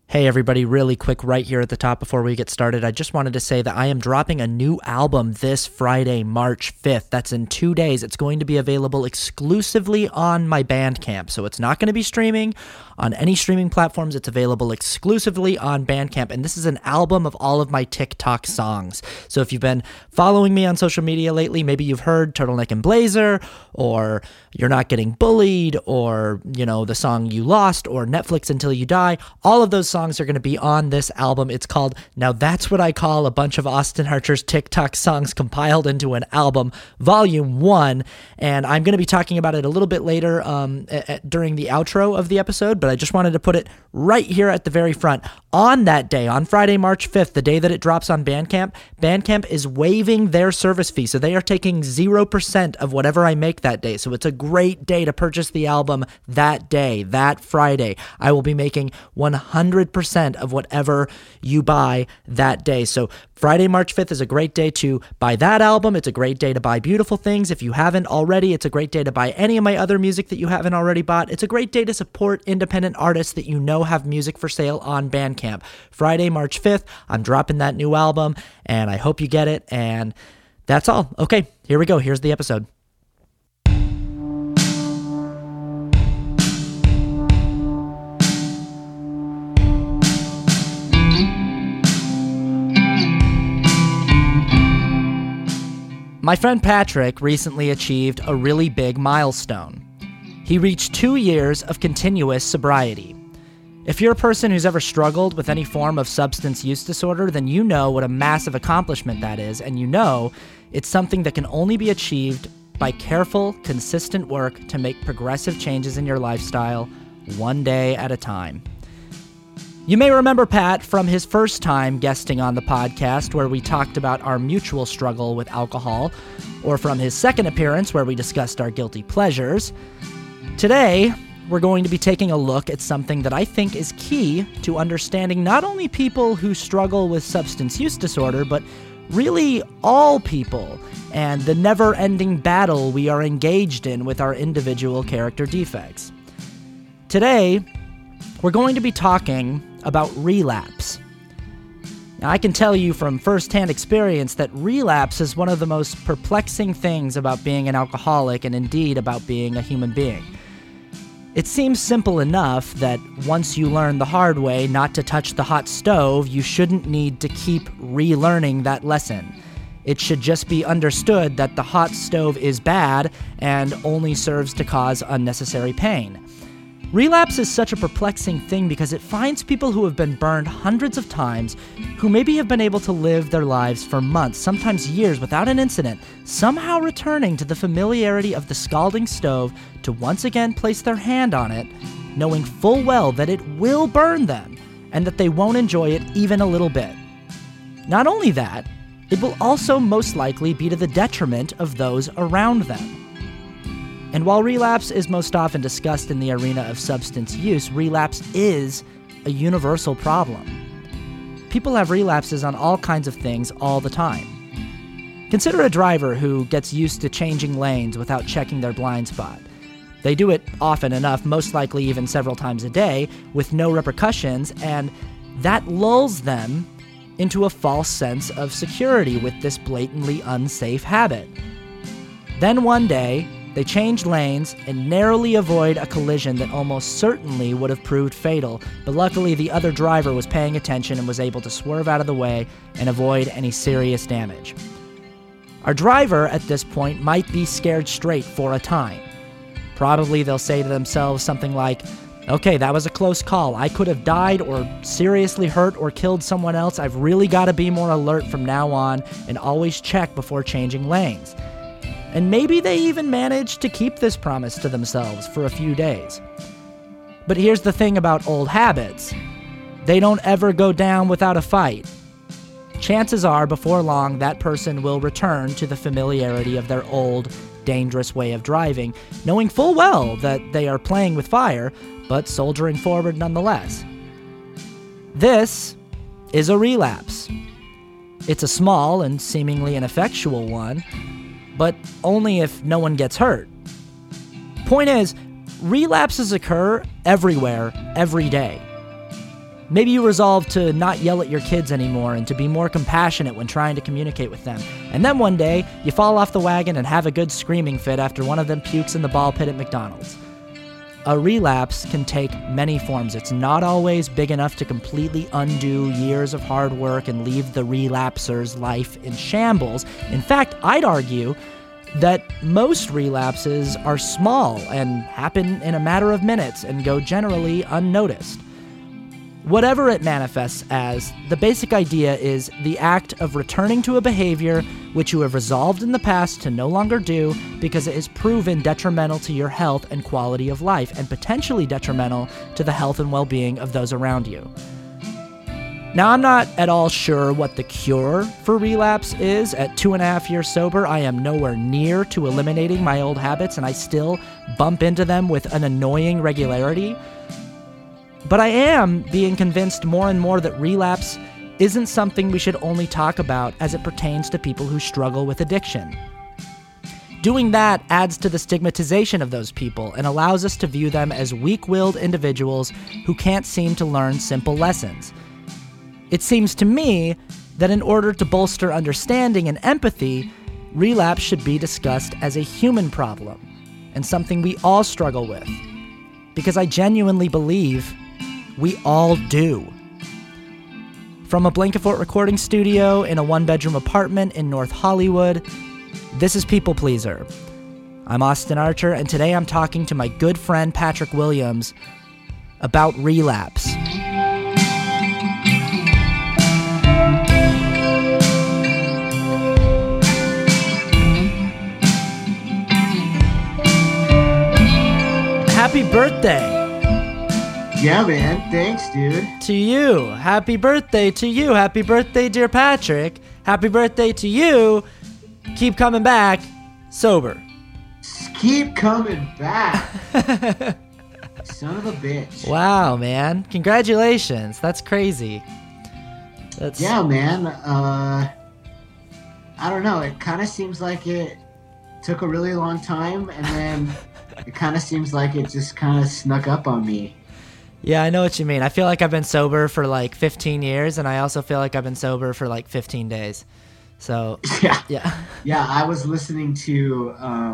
Hey everybody, really quick right here at the top before we get started. I just wanted to say that I am dropping a new album this Friday, March 5th. That's in 2 days. It's going to be available exclusively on my Bandcamp. So it's not going to be streaming on any streaming platforms. It's available exclusively on Bandcamp. And this is an album of all of my TikTok songs. So if you've been following me on social media lately, maybe you've heard Turtleneck and Blazer, or You're Not Getting Bullied, or, the song You Lost, or Netflix Until You Die. All of those songs are going to be on this album. It's called Now That's What I Call a Bunch of Austin Archer's TikTok Songs Compiled into an Album, Volume 1. And I'm going to be talking about it a little bit later during the outro of the episode, but I just wanted to put it right here at the very front. On that day, on Friday, March 5th, the day that it drops on Bandcamp, Bandcamp is waiving their service fee. So they are taking 0% of whatever I make that day. So it's a great day to purchase the album that day, that Friday. I will be making 100% of whatever you buy that day. So Friday, March 5th is a great day to buy that album. It's a great day to buy Beautiful Things. If you haven't already, it's a great day to buy any of my other music that you haven't already bought. It's a great day to support independent artists that you know have music for sale on Bandcamp. Friday, March 5th, I'm dropping that new album, and I hope you get it, and that's all. Okay, here we go. Here's the episode. My friend Patrick recently achieved a really big milestone. He reached 2 years of continuous sobriety. If you're a person who's ever struggled with any form of substance use disorder, then you know what a massive accomplishment that is, and you know it's something that can only be achieved by careful, consistent work to make progressive changes in your lifestyle, one day at a time. You may remember Pat from his first time guesting on the podcast, where we talked about our mutual struggle with alcohol, or from his second appearance, where we discussed our guilty pleasures. Today, we're going to be taking a look at something that I think is key to understanding not only people who struggle with substance use disorder, but really all people, and the never-ending battle we are engaged in with our individual character defects. Today, we're going to be talking about relapse. Now, I can tell you from firsthand experience that relapse is one of the most perplexing things about being an alcoholic, and indeed about being a human being. It seems simple enough that once you learn the hard way not to touch the hot stove, you shouldn't need to keep relearning that lesson. It should just be understood that the hot stove is bad and only serves to cause unnecessary pain. Relapse is such a perplexing thing because it finds people who have been burned hundreds of times, who maybe have been able to live their lives for months, sometimes years, without an incident, somehow returning to the familiarity of the scalding stove to once again place their hand on it, knowing full well that it will burn them and that they won't enjoy it even a little bit. Not only that, it will also most likely be to the detriment of those around them. And while relapse is most often discussed in the arena of substance use, relapse is a universal problem. People have relapses on all kinds of things all the time. Consider a driver who gets used to changing lanes without checking their blind spot. They do it often enough, most likely even several times a day, with no repercussions, and that lulls them into a false sense of security with this blatantly unsafe habit. Then one day, they change lanes and narrowly avoid a collision that almost certainly would have proved fatal, but luckily the other driver was paying attention and was able to swerve out of the way and avoid any serious damage. Our driver at this point might be scared straight for a time. Probably they'll say to themselves something like, "Okay, that was a close call. I could have died or seriously hurt or killed someone else. I've really got to be more alert from now on and always check before changing lanes." And maybe they even manage to keep this promise to themselves for a few days. But here's the thing about old habits. They don't ever go down without a fight. Chances are, before long, that person will return to the familiarity of their old, dangerous way of driving, knowing full well that they are playing with fire, but soldiering forward nonetheless. This is a relapse. It's a small and seemingly ineffectual one, but only if no one gets hurt. Point is, relapses occur everywhere, every day. Maybe you resolve to not yell at your kids anymore and to be more compassionate when trying to communicate with them. And then one day, you fall off the wagon and have a good screaming fit after one of them pukes in the ball pit at McDonald's. A relapse can take many forms. It's not always big enough to completely undo years of hard work and leave the relapser's life in shambles. In fact, I'd argue that most relapses are small and happen in a matter of minutes and go generally unnoticed. Whatever it manifests as, the basic idea is the act of returning to a behavior which you have resolved in the past to no longer do because it is proven detrimental to your health and quality of life, and potentially detrimental to the health and well-being of those around you. Now, I'm not at all sure what the cure for relapse is. At 2.5 years sober, I am nowhere near to eliminating my old habits, and I still bump into them with an annoying regularity. But I am being convinced more and more that relapse isn't something we should only talk about as it pertains to people who struggle with addiction. Doing that adds to the stigmatization of those people and allows us to view them as weak-willed individuals who can't seem to learn simple lessons. It seems to me that in order to bolster understanding and empathy, relapse should be discussed as a human problem and something we all struggle with. Because I genuinely believe we all do. From a Blankafort recording studio in a one-bedroom apartment in North Hollywood, this is People Pleaser. I'm Austin Archer, and today I'm talking to my good friend Patrick Williams about relapse. Happy birthday! Yeah, man. Thanks, dude. To you. Happy birthday to you. Happy birthday, dear Patrick. Happy birthday to you. Keep coming back sober. Keep coming back. Son of a bitch. Wow, man. Congratulations. That's crazy. Yeah, man. I don't know. It kind of seems like it took a really long time, and then it kind of seems like it just kind of snuck up on me. Yeah, I know what you mean. I feel like I've been sober for like 15 years, and I also feel like I've been sober for like 15 days. So, yeah. Yeah, I was listening to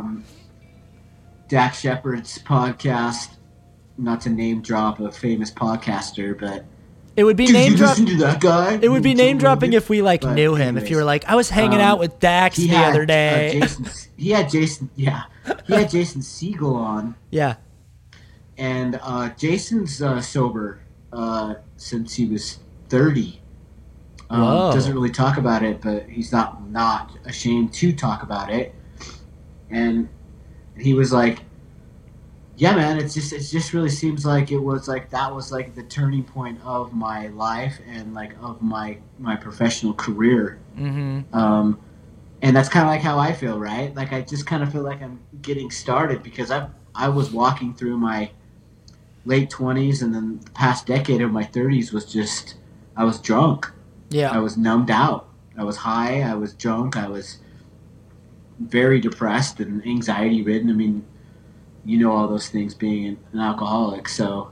Dak Shepard's podcast, not to name drop a famous podcaster, but it would be name dropping. Listen to that guy? It would be name dropping if we like knew him. Anyways, if you were like, I was hanging out with Dax the other day. He had Jason Segel on. Yeah. And Jason's sober since he was 30. Doesn't really talk about it, but he's not ashamed to talk about it. And he was like, "Yeah, man, it just really seems like it was like that was like the turning point of my life and like of my professional career." Mm-hmm. And that's kind of like how I feel, right? Like I just kind of feel like I'm getting started because I was walking through my late 20s, and then the past decade of my 30s was just, I was drunk. Yeah. I was numbed out. I was high. I was drunk. I was very depressed and anxiety ridden. I mean, you know all those things being an alcoholic. So,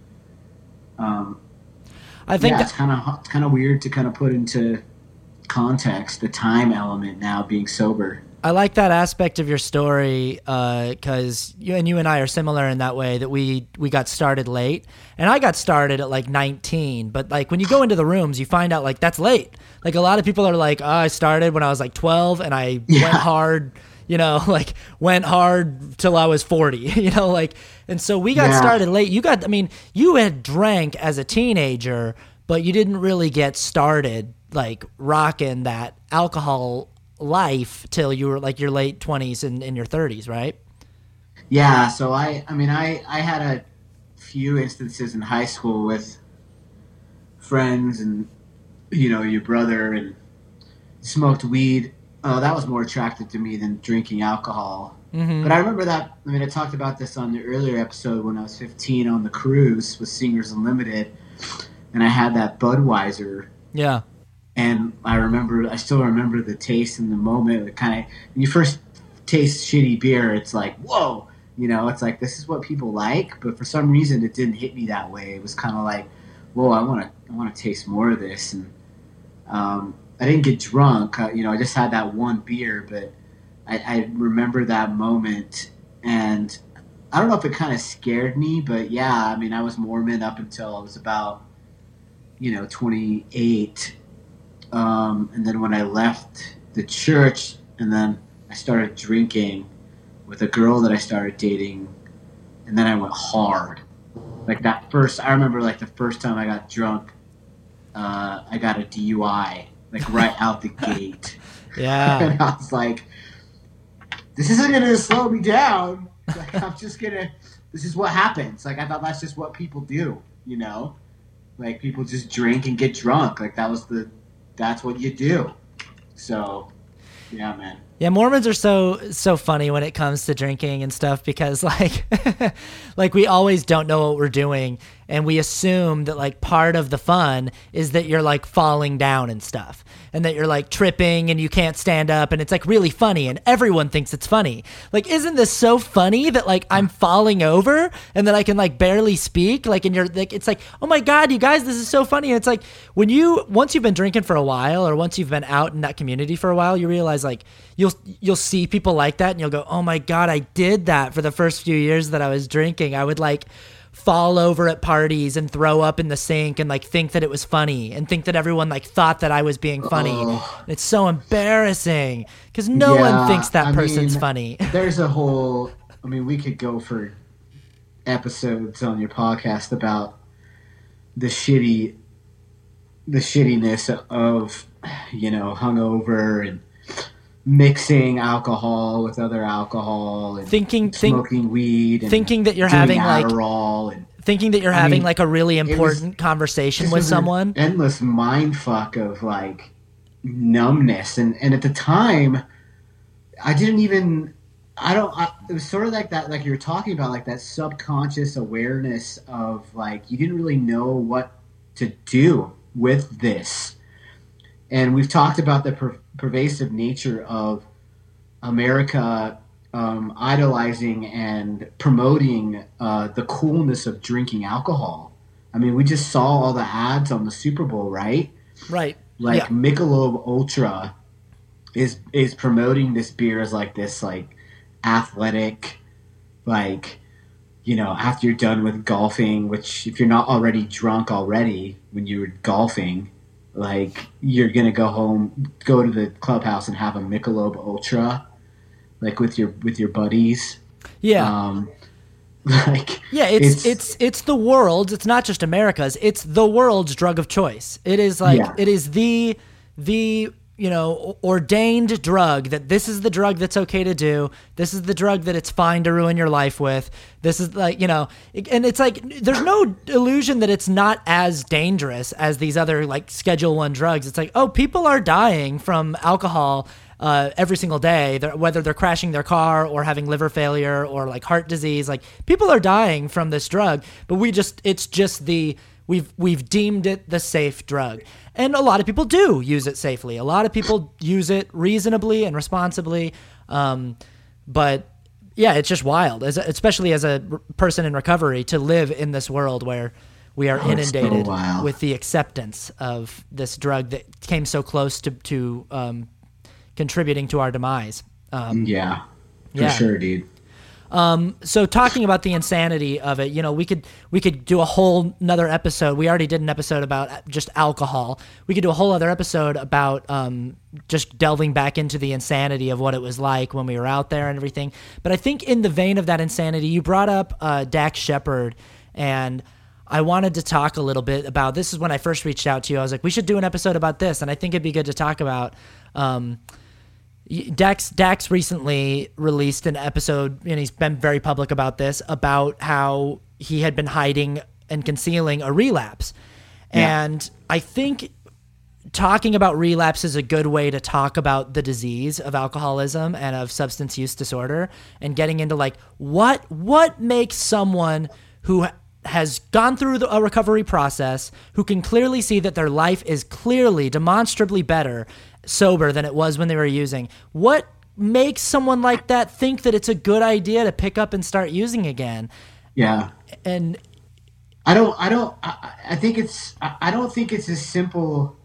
I think it's kind of weird to kind of put into context the time element now being sober. I like that aspect of your story because you and I are similar in that way that we got started late, and I got started at like 19. But like when you go into the rooms, you find out like that's late. Like a lot of people are like, oh, I started when I was like 12, and I went hard. Like went hard till I was 40. And so we got started late. You had drank as a teenager, but you didn't really get started like rocking that alcohol life till you were like your late 20s and in your 30s, right? Yeah, so I had a few instances in high school with friends and your brother, and smoked weed. That was more attractive to me than drinking alcohol. Mm-hmm. But I remember that, I talked about this on the earlier episode when I was 15 on the cruise with Singers Unlimited, and I had that Budweiser. Yeah. And I still remember the taste in the moment. It kind of, when you first taste shitty beer, it's like, whoa, it's like, this is what people like. But for some reason, it didn't hit me that way. It was kind of like, whoa, I want to taste more of this. And I didn't get drunk. I just had that one beer, but I remember that moment, and I don't know if it kind of scared me, but yeah, I mean, I was Mormon up until I was about 28, and then when I left the church, and then I started drinking with a girl that I started dating, and then I went hard. Like I remember like the first time I got drunk, I got a DUI, like right out the gate. Yeah. And I was like, this isn't going to slow me down. Like, this is what happens. Like, I thought that's just what people do, Like, people just drink and get drunk. Like, that's what you do. So, yeah, man. Yeah, Mormons are so funny when it comes to drinking and stuff because like we always don't know what we're doing, and we assume that like part of the fun is that you're like falling down and stuff, and that you're like tripping and you can't stand up, and it's like really funny and everyone thinks it's funny. Like, isn't this so funny that like I'm falling over and then I can like barely speak, like, and you're like, it's like, oh my God, you guys, this is so funny. And it's like once you've been drinking for a while, or once you've been out in that community for a while, you realize like you'll see people like that and you'll go, oh my God, I did that for the first few years that I was drinking. I would like fall over at parties and throw up in the sink and like think that it was funny and think that everyone like thought that I was being funny. Oh. It's so embarrassing because no one thinks that person's funny. There's we could go for episodes on your podcast about the shittiness of, hungover and mixing alcohol with other alcohol and smoking weed and thinking that you're having Adderall like thinking that you're having like a really important conversation with someone. Endless mind fuck of like numbness, and at the time it was sort of like that, like you were talking about, like that subconscious awareness of like you didn't really know what to do with this. And we've talked about the pervasive nature of America idolizing and promoting the coolness of drinking alcohol. I mean, we just saw all the ads on the Super Bowl, right? Right. Like Michelob Ultra is promoting this beer as like this like athletic, like, after you're done with golfing, which if you're not already drunk already when you were golfing, like you're gonna go home, go to the clubhouse and have a Michelob Ultra, like with your buddies. Yeah. It's the world's. It's not just America's. It's the world's drug of choice. It is like it is the ordained drug that this is the drug that's okay to do. This is the drug that it's fine to ruin your life with. This is like, and it's like, there's no illusion that it's not as dangerous as these other like Schedule I drugs. It's like, oh, people are dying from alcohol every single day, whether they're crashing their car or having liver failure or like heart disease. Like, people are dying from this drug, but we've deemed it the safe drug. And a lot of people do use it safely. A lot of people use it reasonably and responsibly. But yeah, it's just wild, especially as a person in recovery, to live in this world where we are inundated with the acceptance of this drug that came so close to contributing to our demise. For sure, dude. So talking about the insanity of it, we could do a whole another episode. We already did an episode about just alcohol. We could do a whole other episode about just delving back into the insanity of what it was like when we were out there and everything. But I think in the vein of that insanity, you brought up Dax Shepard, and I wanted to talk a little bit about, this is when I first reached out to you. I was like, we should do an episode about this, and I think it'd be good to talk about. Dax recently released an episode, and he's been very public about this, about how he had been hiding and concealing a relapse. Yeah. And I think talking about relapse is a good way to talk about the disease of alcoholism and of substance use disorder, and getting into like what makes someone who has gone through a recovery process, who can clearly see that their life is clearly, demonstrably better sober than it was when they were using. What makes someone like that think that it's a good idea to pick up and start using again? Yeah. And I think I don't think it's as simple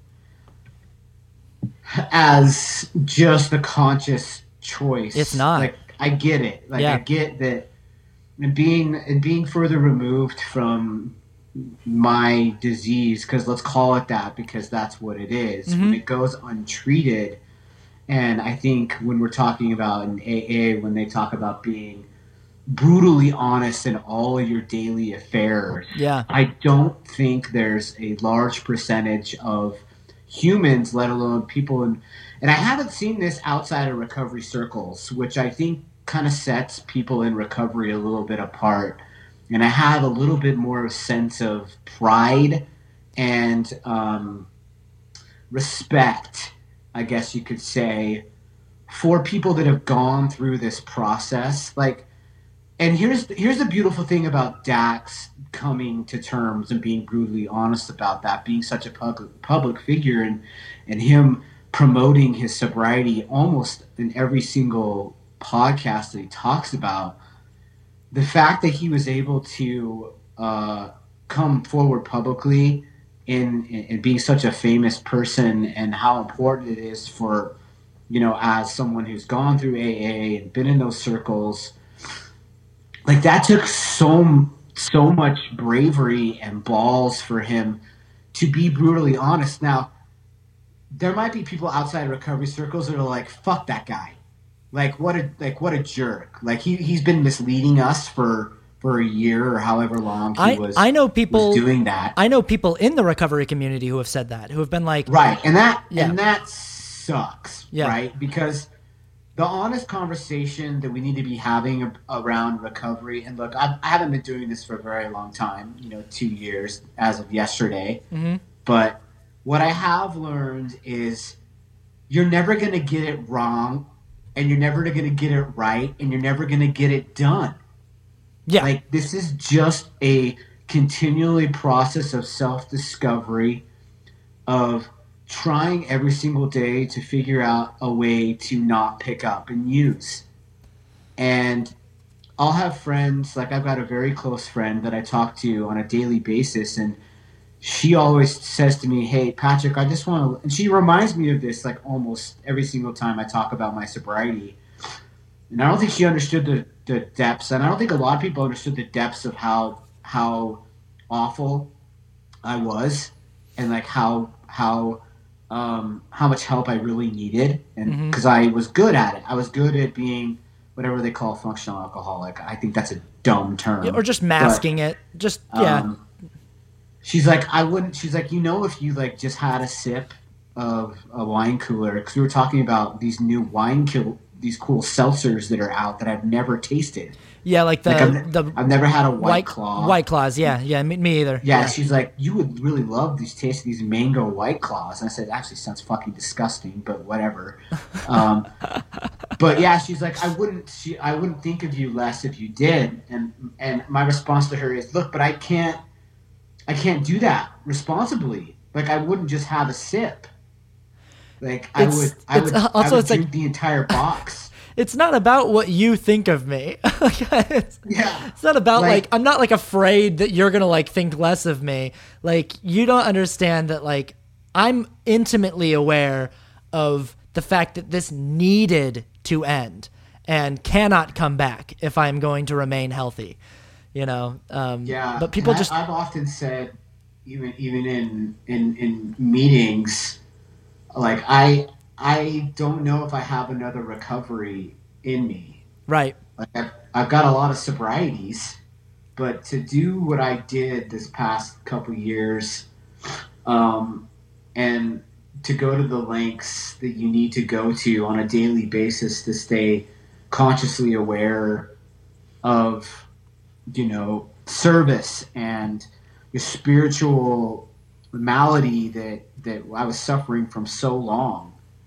as just a conscious choice. It's not. Like, I get it. Like, Yeah. I get that. And being further removed from my disease, because let's call it that, because that's what it is. Mm-hmm. When it goes untreated, and I think when we're talking about in AA, when they talk about being brutally honest in all of your daily affairs, Yeah. I don't think there's a large percentage of humans, let alone people and I haven't seen this outside of recovery circles, which I think kind of sets people in recovery a little bit apart. And I have a little bit more of a sense of pride and respect, I guess you could say, for people that have gone through this process. Like, and here's the beautiful thing about Dax coming to terms and being brutally honest about that, being such a public figure, and him promoting his sobriety almost in every single podcast that he talks about. The fact that he was able to come forward publicly in being such a famous person, and how important it is for, as someone who's gone through AA and been in those circles, like, that took so much bravery and balls for him to be brutally honest. Now, there might be people outside recovery circles that are like, "Fuck that guy," what a jerk. Like, he's been misleading us for a year or however long I know people was doing that. I know people in the recovery community who have said that, who have been like, right, and that sucks, yeah. Right? Because the honest conversation that we need to be having around recovery, and look, I haven't been doing this for a very long time, 2 years as of yesterday, mm-hmm. But what I have learned is you're never going to get it wrong, and you're never going to get it right, and you're never going to get it done. Yeah. Like, this is just a continually process of self-discovery, of trying every single day to figure out a way to not pick up and use. And I'll have friends, like, I've got a very close friend that I talk to on a daily basis, and she always says to me, "Hey, Patrick, I just want to," and she reminds me of this, like, almost every single time I talk about my sobriety. And I don't think she understood the depths, and I don't think a lot of people understood the depths of how awful I was, and like how much help I really needed, and because I was good at it. I was good at being whatever they call functional alcoholic. I think that's a dumb term. Yeah, or just masking it. Just, yeah. She's like, she's like, if you like just had a sip of a wine cooler, because we were talking about these new these cool seltzers that are out that I've never tasted. Yeah, like I've never had a White Claw. White Claws, yeah, me either. Yeah, she's like, you would really love these taste of these mango White Claws. And I said, it actually sounds fucking disgusting, but whatever. But yeah, she's like, I wouldn't think of you less if you did. And my response to her is, look, but I can't do that responsibly. Like, I wouldn't just have a sip. Like, I would drink the entire box. It's not about what you think of me. It's not about like I'm not like afraid that you're gonna like think less of me. Like, you don't understand that, like, I'm intimately aware of the fact that this needed to end and cannot come back if I'm going to remain healthy. But people I've often said, even in meetings, like, I don't know if I have another recovery in me. Right. Like, I've got a lot of sobrieties, but to do what I did this past couple years, and to go to the lengths that you need to go to on a daily basis to stay consciously aware of, service and your spiritual malady that I was suffering from so long.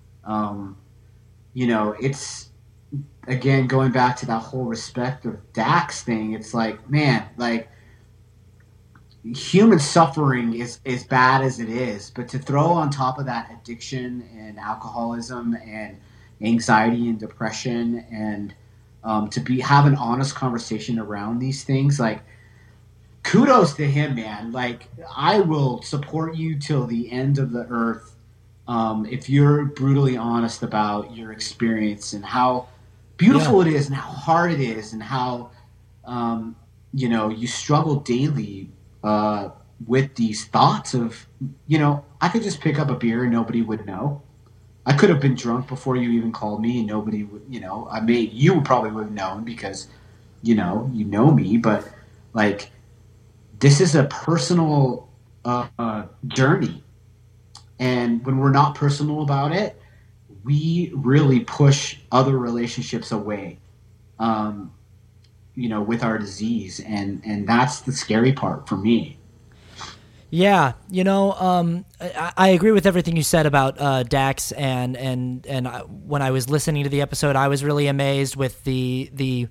It's, again, going back to that whole respect of Dax thing. It's like, man, like, human suffering is as bad as it is, but to throw on top of that addiction and alcoholism and anxiety and depression, and to have an honest conversation around these things, like, kudos to him, man. Like, I will support you till the end of the earth if you're brutally honest about your experience and how beautiful it is and how hard it is and how you struggle daily with these thoughts of, I could just pick up a beer and nobody would know. I could have been drunk before you even called me and nobody would, you probably would have known because, you know me, but like, this is a personal journey. And when we're not personal about it, we really push other relationships away, with our disease. And that's the scary part for me. Yeah, I agree with everything you said about Dax, and when I was listening to the episode, I was really amazed with the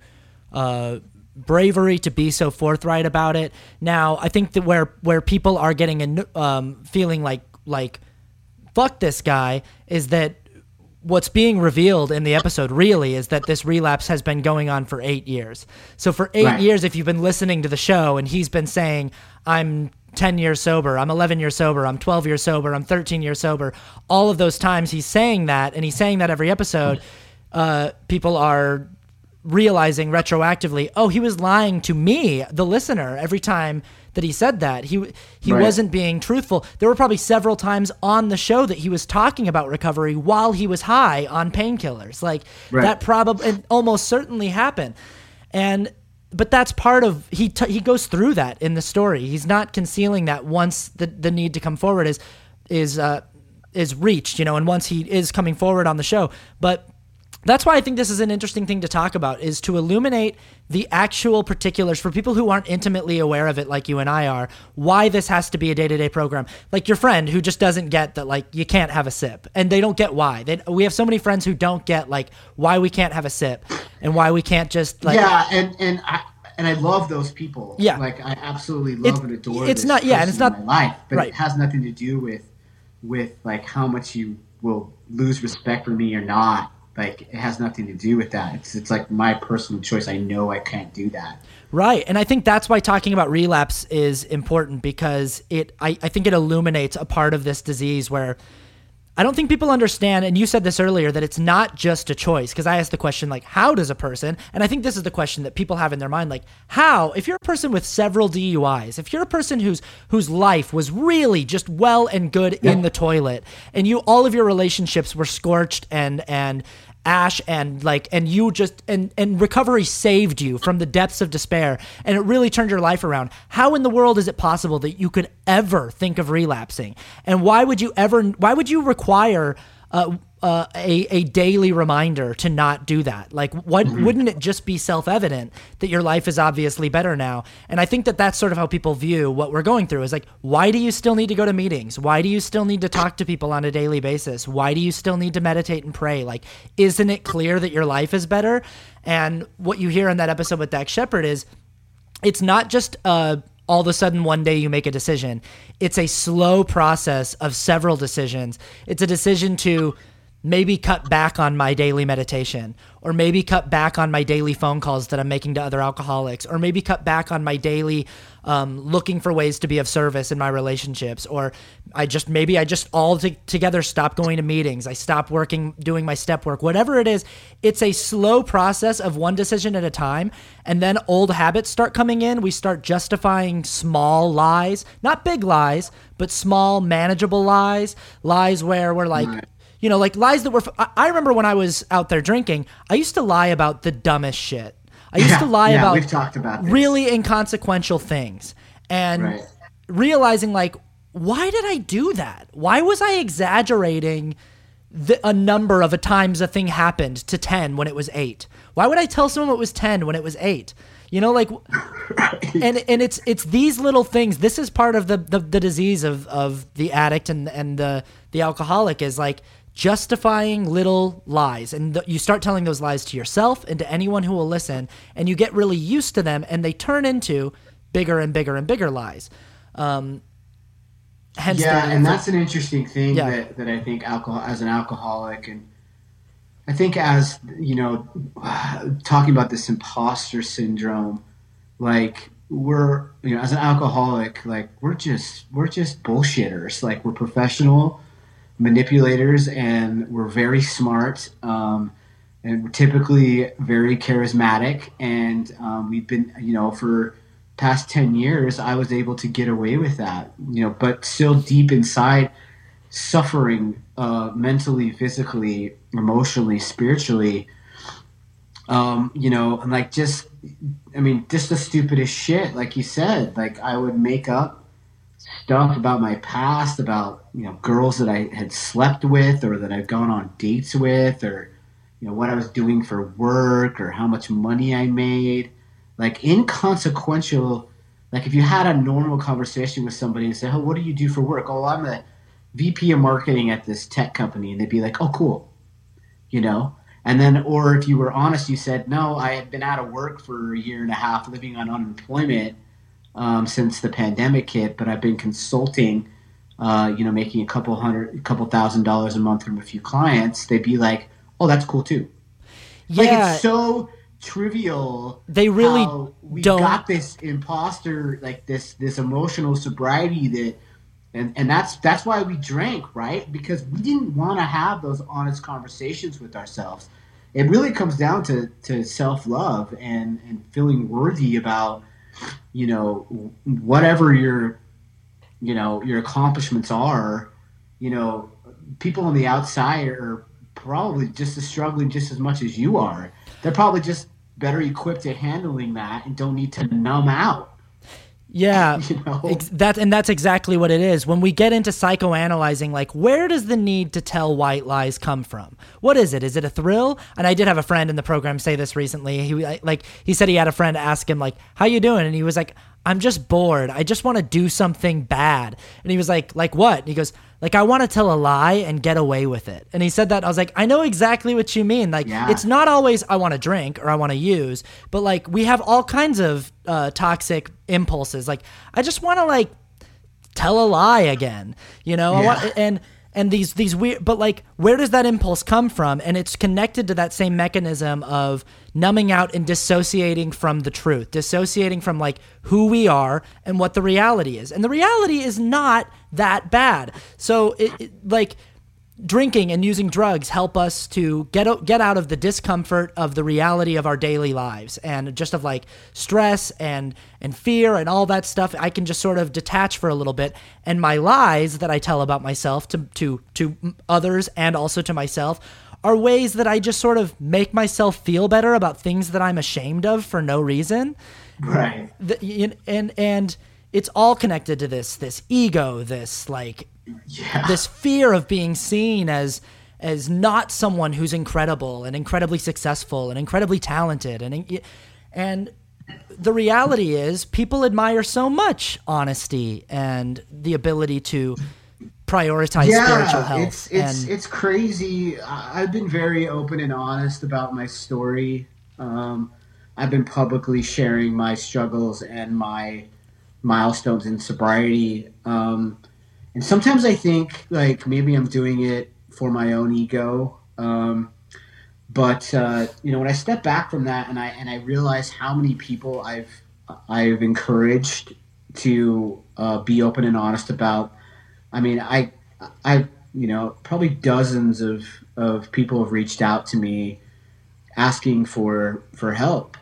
bravery to be so forthright about it. Now, I think that where people are getting feeling like fuck this guy is that what's being revealed in the episode really is that this relapse has been going on for 8 years. So for 8 years, if you've been listening to the show and he's been saying, I'm 10 years sober, I'm 11 years sober, I'm 12 years sober, I'm 13 years sober, all of those times he's saying that, and he's saying that every episode, people are realizing retroactively, oh, he was lying to me, the listener, every time that he said that. He wasn't being truthful. There were probably several times on the show that he was talking about recovery while he was high on painkillers. Like that probably almost certainly happened. But that's part of, he goes through that in the story. He's not concealing that once the need to come forward is reached, and once he is coming forward on the show. But that's why I think this is an interesting thing to talk about, is to illuminate the actual particulars for people who aren't intimately aware of it like you and I are, why this has to be a day-to-day program. Like your friend who just doesn't get that, like, you can't have a sip, and they don't get why. We have so many friends who don't get, like, why we can't have a sip and why we can't just, like... Yeah, and I love those people. Yeah. Like, I absolutely love and adore it's this not, yeah, and it's not in my life, but right. It has nothing to do with like how much you will lose respect for me or not. Like, it has nothing to do with that. It's like my personal choice. I know I can't do that. Right. And I think that's why talking about relapse is important, because I think it illuminates a part of this disease where I don't think people understand, and you said this earlier, that it's not just a choice, because I asked the question, like, how does a person, and I think this is the question that people have in their mind, like, how, if you're a person with several DUIs, if you're a person whose life was really just well and good in the toilet, and all of your relationships were scorched and ash, and you just and recovery saved you from the depths of despair, and it really turned your life around, how in the world is it possible that you could ever think of relapsing? And why would you require a daily reminder to not do that? Like, wouldn't it just be self-evident that your life is obviously better now? And I think that that's sort of how people view what we're going through, is like, why do you still need to go to meetings? Why do you still need to talk to people on a daily basis? Why do you still need to meditate and pray? Like, isn't it clear that your life is better? And what you hear in that episode with Dax Shepard is, it's not just all of a sudden one day you make a decision. It's a slow process of several decisions. It's a decision to maybe cut back on my daily meditation, or maybe cut back on my daily phone calls that I'm making to other alcoholics, or maybe cut back on my daily looking for ways to be of service in my relationships, or I just together stop going to meetings. I stop doing my step work, whatever it is. It's a slow process of one decision at a time. And then old habits start coming in. We start justifying small lies, not big lies, but small manageable lies where we're like, like lies that were... I remember when I was out there drinking, I used to lie about the dumbest shit. I used to lie about we've talked about this. Really inconsequential things. And realizing, like, why did I do that? Why was I exaggerating a number of times a thing happened to 10 when it was 8? Why would I tell someone it was 10 when it was 8? Like, and it's these little things. This is part of the disease of the addict and the alcoholic, is like justifying little lies, and you start telling those lies to yourself and to anyone who will listen, and you get really used to them, and they turn into bigger and bigger and bigger lies. And that's an interesting thing that I think as an alcoholic, and I think as talking about this imposter syndrome, like, we're, as an alcoholic, like we're just bullshitters. Like we're professional manipulators, and we're very smart, and we're typically very charismatic. And we've been, for past 10 years, I was able to get away with that, but still deep inside, suffering, mentally, physically, emotionally, spiritually, and like just the stupidest shit, like you said. Like I would make up stuff about my past, about girls that I had slept with or that I've gone on dates with, or what I was doing for work or how much money I made. Like inconsequential. Like if you had a normal conversation with somebody and say, "Oh, what do you do for work?" "Oh, I'm a VP of marketing at this tech company," and they'd be like, "Oh, cool," you know. And then, or if you were honest, you said, "No, I had been out of work for a year and a half, living on unemployment since the pandemic hit, but I've been consulting, making a couple $1,000s a month from a few clients." They'd be like, "Oh, that's cool too." Yeah. Like it's so trivial. They really we don't. got this imposter, like this emotional sobriety that, and that's why we drank, right? Because we didn't want to have those honest conversations with ourselves. It really comes down to self love and feeling worthy about whatever your accomplishments are. People on the outside are probably just as struggling just as much as you are. They're probably just better equipped at handling that and don't need to numb out. Yeah, that's exactly what it is. When we get into psychoanalyzing, like, where does the need to tell white lies come from? What is it? Is it a thrill? And I did have a friend in the program say this recently. He said he had a friend ask him, like, "How you doing?" And he was like, "I'm just bored. I just want to do something bad." And he was like what? And he goes, "Like, I want to tell a lie and get away with it." And he said that. I was like, I know exactly what you mean. Like, It's not always I want to drink or I want to use, but like we have all kinds of toxic impulses. Like, I just want to like tell a lie again, and these weird, but like, where does that impulse come from? And it's connected to that same mechanism of numbing out and dissociating from the truth, dissociating from like who we are and what the reality is. And the reality is not that bad. So like drinking and using drugs help us to get out of the discomfort of the reality of our daily lives and just of like stress and fear and all that stuff. I can just sort of detach for a little bit, and my lies that I tell about myself to others and also to myself are ways that I just sort of make myself feel better about things that I'm ashamed of for no reason. Right. And it's all connected to this ego, this like this fear of being seen as not someone who's incredible and incredibly successful and incredibly talented. And the reality is people admire so much honesty and the ability to prioritize spiritual health. It's crazy. I've been very open and honest about my story. I've been publicly sharing my struggles and my milestones in sobriety. And sometimes I think like maybe I'm doing it for my own ego. But when I step back from that and I realize how many people I've encouraged to be open and honest about. I mean, I probably dozens of people have reached out to me asking for help.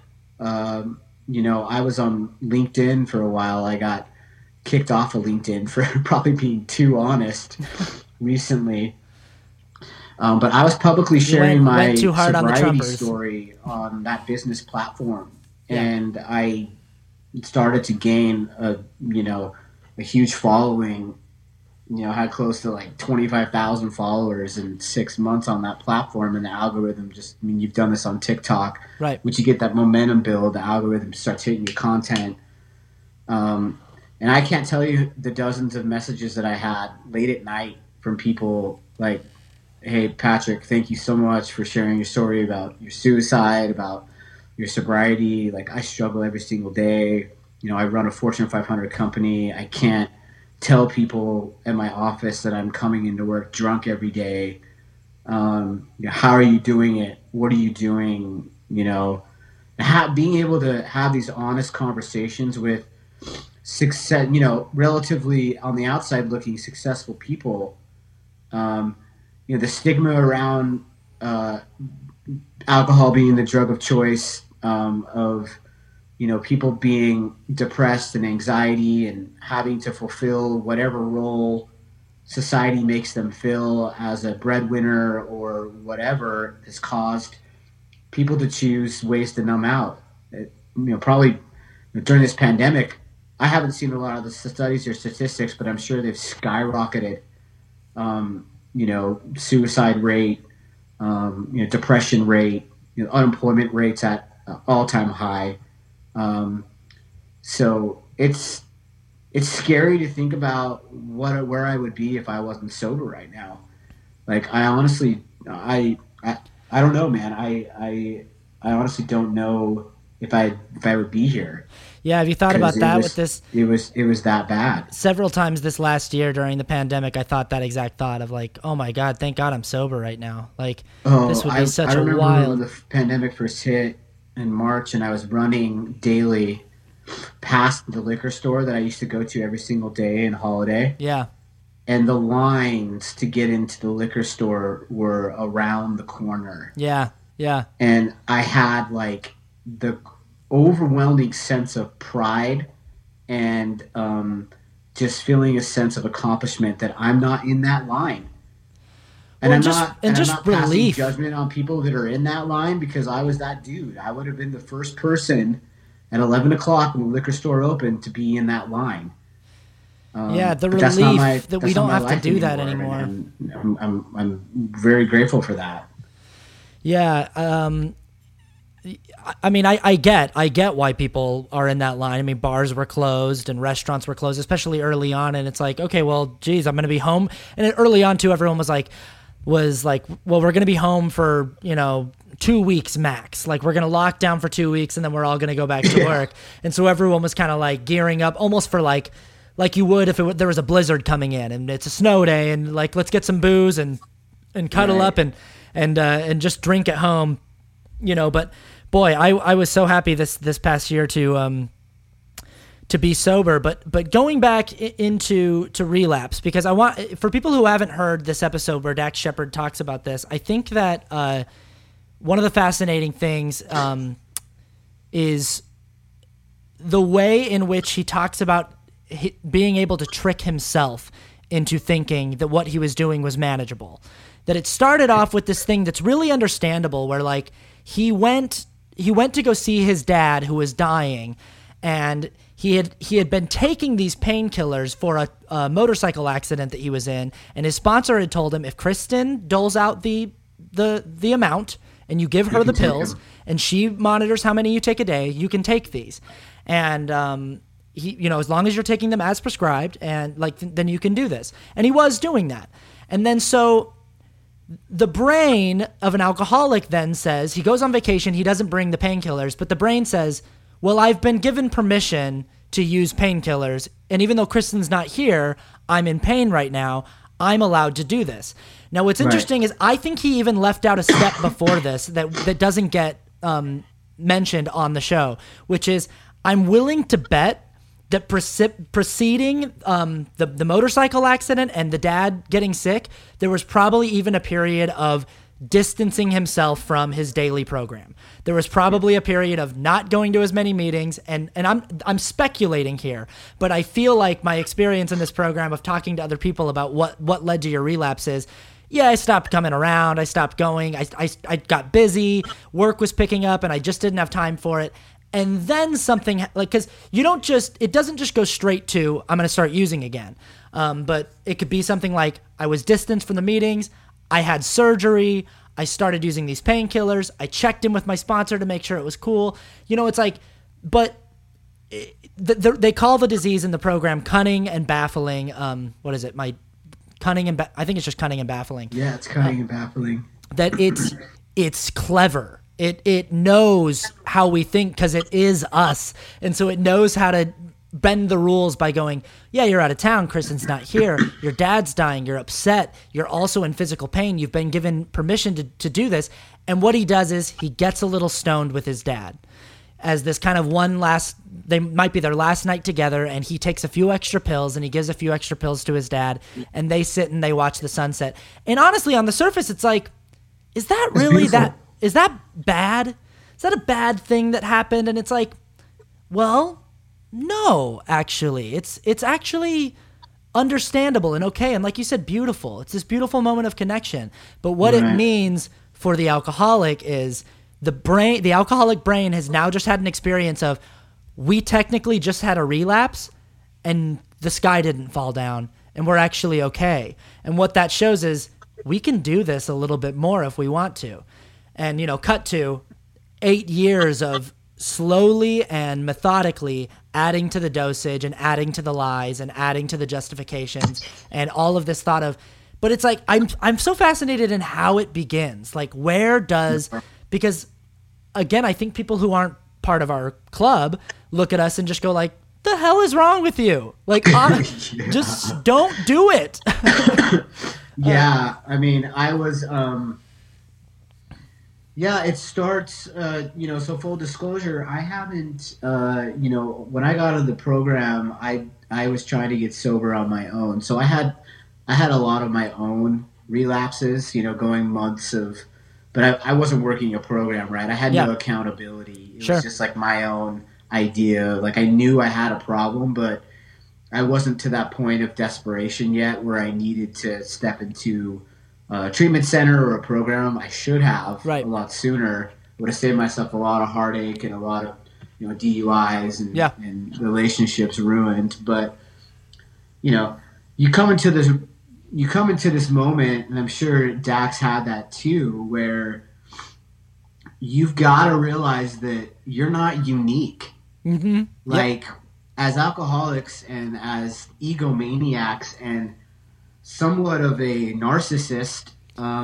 I was on LinkedIn for a while. I got kicked off of LinkedIn for probably being too honest recently. But I was publicly sharing my sobriety story on that business platform, and I started to gain a huge following. Had close to like 25,000 followers in 6 months on that platform, and the algorithm you've done this on TikTok, right? Which you get that momentum build, the algorithm starts hitting your content. And I can't tell you the dozens of messages that I had late at night from people like, "Hey, Patrick, thank you so much for sharing your story about your suicide, about your sobriety. Like, I struggle every single day. I run a Fortune 500 company. I can't tell people at my office that I'm coming into work drunk every day. How are you doing it? What are you doing?" being able to have these honest conversations with success, relatively on the outside looking successful people. The stigma around alcohol being the drug of choice, of people being depressed and anxiety and having to fulfill whatever role society makes them fill as a breadwinner or whatever, has caused people to choose ways to numb out. Probably during this pandemic, I haven't seen a lot of the studies or statistics, but I'm sure they've skyrocketed. Suicide rate, depression rate, unemployment rates at all-time high. So it's scary to think about where I would be if I wasn't sober right now. Like, I honestly, I don't know, man. I honestly don't know if I would be here. Yeah, have you thought about that with this? It was that bad. Several times this last year during the pandemic, I thought that exact thought of like, oh my God, thank God I'm sober right now. Like, this would be such a wild. When the pandemic first hit in March, and I was running daily past the liquor store that I used to go to every single day and holiday. Yeah. And the lines to get into the liquor store were around the corner. Yeah, yeah. And I had like the overwhelming sense of pride and just feeling a sense of accomplishment that I'm not in that line. And I'm not passing judgment on people that are in that line, because I was that dude. I would have been the first person at 11 o'clock when the liquor store opened to be in that line. The relief that we don't have to do that anymore. And I'm very grateful for that. Yeah. I mean, I get why people are in that line. I mean, bars were closed and restaurants were closed, especially early on. And it's like, okay, well, geez, I'm going to be home. And early on too, everyone was like, well, we're going to be home for, 2 weeks max. Like, we're going to lock down for 2 weeks and then we're all going to go back to work. And so everyone was kind of like gearing up almost for like you would if there was a blizzard coming in and it's a snow day, and like, let's get some booze and cuddle up and just drink at home, but boy, I was so happy this past year to be sober, but going back into relapse, because I want, for people who haven't heard this episode where Dax Shepard talks about this, I think that one of the fascinating things is the way in which he talks about being able to trick himself into thinking that what he was doing was manageable. That it started off with this thing that's really understandable, where like he went to go see his dad who was dying, and he had been taking these painkillers for a motorcycle accident that he was in, and his sponsor had told him, if Kristen doles out the amount and you give her the pills and she monitors how many you take a day, you can take these. And he, as long as you're taking them as prescribed, and like then you can do this. And he was doing that. And then so the brain of an alcoholic then says, he goes on vacation, he doesn't bring the painkillers, but the brain says, well, I've been given permission to use painkillers, and even though Kristen's not here, I'm in pain right now, I'm allowed to do this. Now, what's interesting is I think he even left out a step before this that doesn't get mentioned on the show, which is, I'm willing to bet that preceding the motorcycle accident and the dad getting sick, there was probably even a period of distancing himself from his daily program. There was probably a period of not going to as many meetings, and I'm speculating here, but I feel like my experience in this program of talking to other people about what led to your relapses, I stopped coming around, I stopped going, I got busy, work was picking up, and I just didn't have time for it. And then something, like, because it doesn't just go straight to, I'm going to start using again. But it could be something like, I was distanced from the meetings, I had surgery, I started using these painkillers, I checked in with my sponsor to make sure it was cool. It's like, but they call the disease in the program cunning and baffling. What is it? I think it's just cunning and baffling. Yeah, it's cunning and baffling. That it's clever. It knows how we think because it is us. And so it knows how to bend the rules by going, yeah, you're out of town, Kristen's not here, your dad's dying, you're upset, you're also in physical pain, you've been given permission to do this. And what he does is he gets a little stoned with his dad. as this kind of they might be their last night together, and he takes a few extra pills and he gives a few extra pills to his dad, and they sit and they watch the sunset. And honestly, on the surface, it's like, is that really is that bad? Is that a bad thing that happened? And it's like, well, no, actually. It's actually understandable and okay. And like you said, beautiful. It's this beautiful moment of connection. But what it means for the alcoholic is the alcoholic brain has now just had an experience of, we technically just had a relapse and the sky didn't fall down and we're actually okay. And what that shows is we can do this a little bit more if we want to. And, cut to 8 years of slowly and methodically adding to the dosage and adding to the lies and adding to the justifications and all of this thought of, but it's like, I'm so fascinated in how it begins. Like, because again, I think people who aren't part of our club look at us and just go like, the hell is wrong with you? Like, just don't do it. Yeah. I mean, I was, it starts, so full disclosure, I haven't, when I got into the program, I was trying to get sober on my own. So I had a lot of my own relapses, going months of, but I wasn't working a program, right? I had no accountability. It was just like my own idea. Like, I knew I had a problem, but I wasn't to that point of desperation yet where I needed to step into a treatment center or a program. I should have a lot sooner. Would have saved myself a lot of heartache and a lot of DUIs and relationships ruined. But you come into this moment, and I'm sure Dax had that too, where you've got to realize that you're not unique. Mm-hmm. Like, as alcoholics and as egomaniacs and somewhat of a narcissist,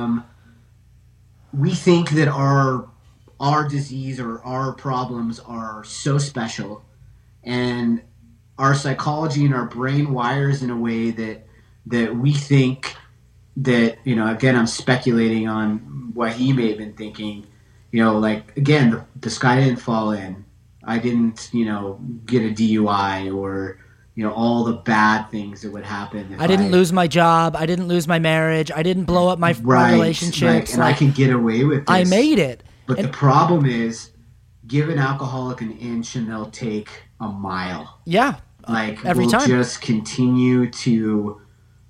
we think that our disease or our problems are so special, and our psychology and our brain wires in a way that we think that, again, I'm speculating on what he may have been thinking, like, again, the sky didn't fall in. I didn't, get a DUI or, all the bad things that would happen. I didn't lose my job. I didn't lose my marriage. I didn't blow up my relationships. And I can get away with this. I made it. But the problem is, give an alcoholic an inch and they'll take a mile. Yeah. Like, every time. Just continue to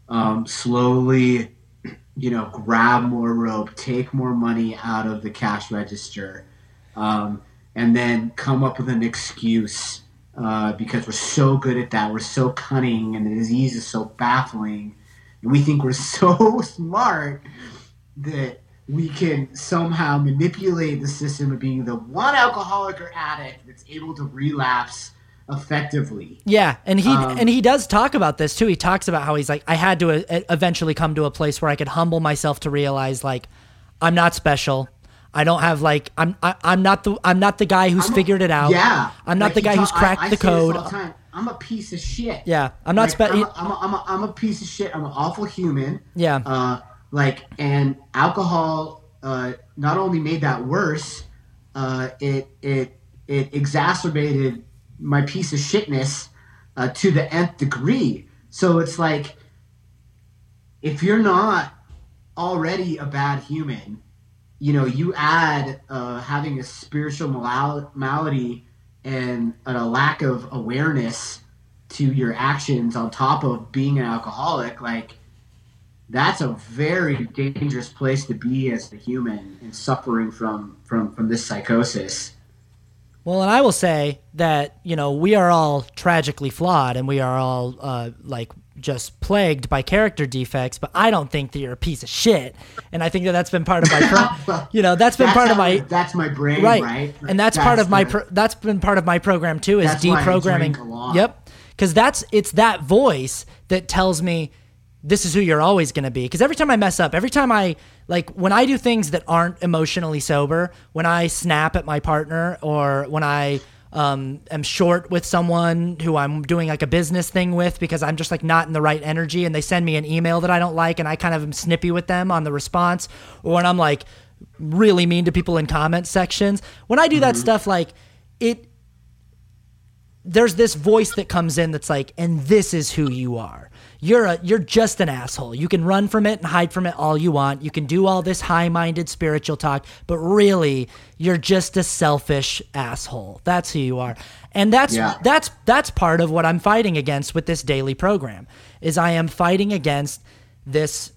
slowly, grab more rope, take more money out of the cash register, and then come up with an excuse because we're so good at that. We're so cunning, and the disease is so baffling. And we think we're so smart that we can somehow manipulate the system of being the one alcoholic or addict that's able to relapse effectively. Yeah, and he does talk about this too. He talks about how he's like, I had to eventually come to a place where I could humble myself to realize, like, I'm not special. I don't have, like, I'm not the guy who's figured it out. Yeah, I'm not the guy who's cracked the code. This all the time. I'm a piece of shit. Yeah, I'm not special. I'm a piece of shit. I'm an awful human. Yeah. And alcohol not only made that worse, it exacerbated my piece of shitness to the nth degree. So it's like, if you're not already a bad human, you add having a spiritual malady and a lack of awareness to your actions on top of being an alcoholic, like, that's a very dangerous place to be as a human and suffering from this psychosis. Well, and I will say that, we are all tragically flawed and we are all just plagued by character defects, but I don't think that you're a piece of shit. And I think that's been part of my, that's my brain, right? And that's part of that's been part of my program too, is deprogramming. Yep. Cause it's that voice that tells me this is who you're always going to be. Because every time I mess up, every time when I do things that aren't emotionally sober, when I snap at my partner, or when I am short with someone who I'm doing like a business thing with because I'm just like not in the right energy, and they send me an email that I don't like and I kind of am snippy with them on the response, or when I'm like really mean to people in comment sections, when I do that stuff, like, there's this voice that comes in that's like, and this is who you are. You're just an asshole. You can run from it and hide from it all you want. You can do all this high-minded spiritual talk, but really, you're just a selfish asshole. That's who you are. And that's part of what I'm fighting against with this daily program, is I am fighting against this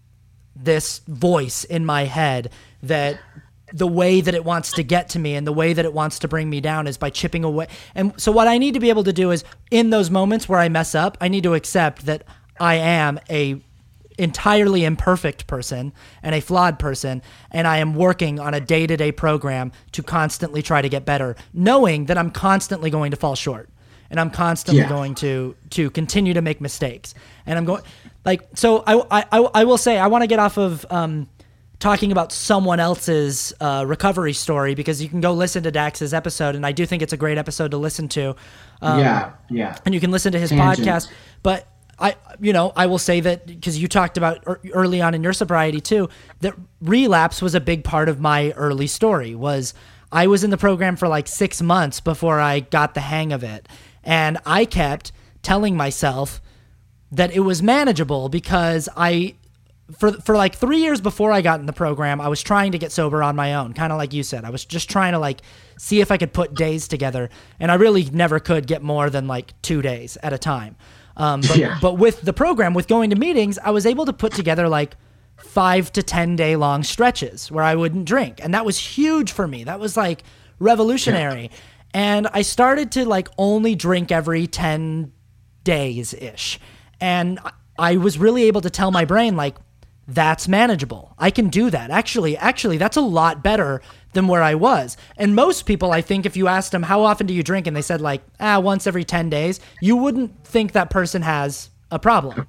voice in my head that the way that it wants to get to me and the way that it wants to bring me down is by chipping away. And so what I need to be able to do is, in those moments where I mess up, I need to accept that I am a entirely imperfect person and a flawed person, and I am working on a day-to-day program to constantly try to get better, knowing that I'm constantly going to fall short and I'm constantly going to continue to make mistakes. And I'm going so I will say, I want to get off of talking about someone else's recovery story, because you can go listen to Dax's episode, and I do think it's a great episode to listen to. And you can listen to his podcast. But I will say that, because you talked about early on in your sobriety too, that relapse was a big part of my early story. Was I was in the program for like 6 months before I got the hang of it, and I kept telling myself that it was manageable, because for like 3 years before I got in the program, I was trying to get sober on my own, kind of like you said. I was just trying to like see if I could put days together, and I really never could get more than like 2 days at a time. But with the program, with going to meetings, I was able to put together like 5 to 10 day long stretches where I wouldn't drink, and that was huge for me. That was like revolutionary. And I started to like only drink every 10 days ish, and I was really able to tell my brain, like, that's manageable. I can do that. Actually, that's a lot better than where I was. And most people, I think, if you asked them, how often do you drink? And they said like, once every 10 days, you wouldn't think that person has a problem,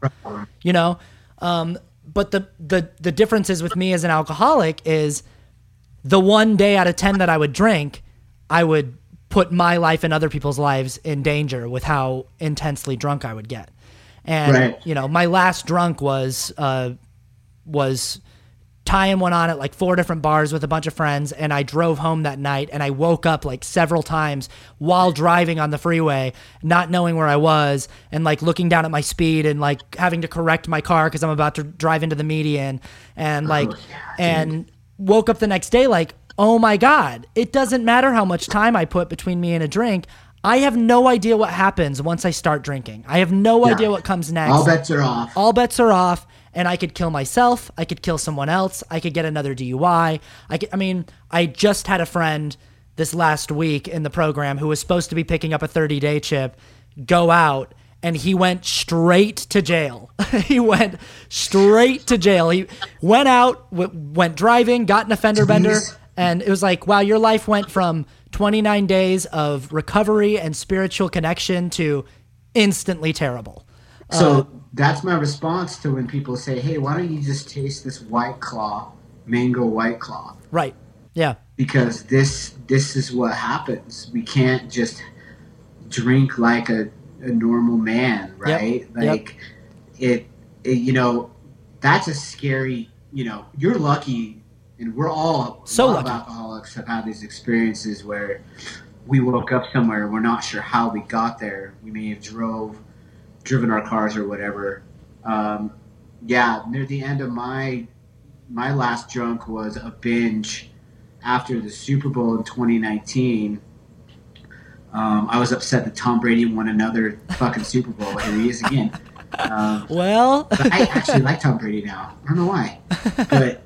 But the difference is with me as an alcoholic is the 1 day out of 10 that I would drink, I would put my life and other people's lives in danger with how intensely drunk I would get. And, my last drunk was tying one on at like 4 different bars with a bunch of friends, and I drove home that night, and I woke up like several times while driving on the freeway, not knowing where I was, and like looking down at my speed and like having to correct my car because I'm about to drive into the median, and and woke up the next day like, oh my God, it doesn't matter how much time I put between me and a drink. I have no idea what happens once I start drinking. I have no idea what comes next. All bets are off. And I could kill myself. I could kill someone else. I could get another DUI. I just had a friend this last week in the program who was supposed to be picking up a 30-day chip go out, and he went straight to jail. He went straight to jail. He went out, went driving, got an offender bender, and it was like, wow, your life went from 29 days of recovery and spiritual connection to instantly terrible. So that's my response to when people say, hey, why don't you just taste this White Claw, mango White Claw? Right. Yeah. Because this is what happens. We can't just drink like a normal man, right? Yep. It that's a scary, you're lucky, and we're all so lucky. A lot of alcoholics have had these experiences where we woke up somewhere, we're not sure how we got there. We may have driven our cars or whatever. Near the end of my last drunk was a binge after the Super Bowl in 2019. I was upset that Tom Brady won another fucking Super Bowl. Here he is again. Well, but I actually like Tom Brady now. I don't know why, but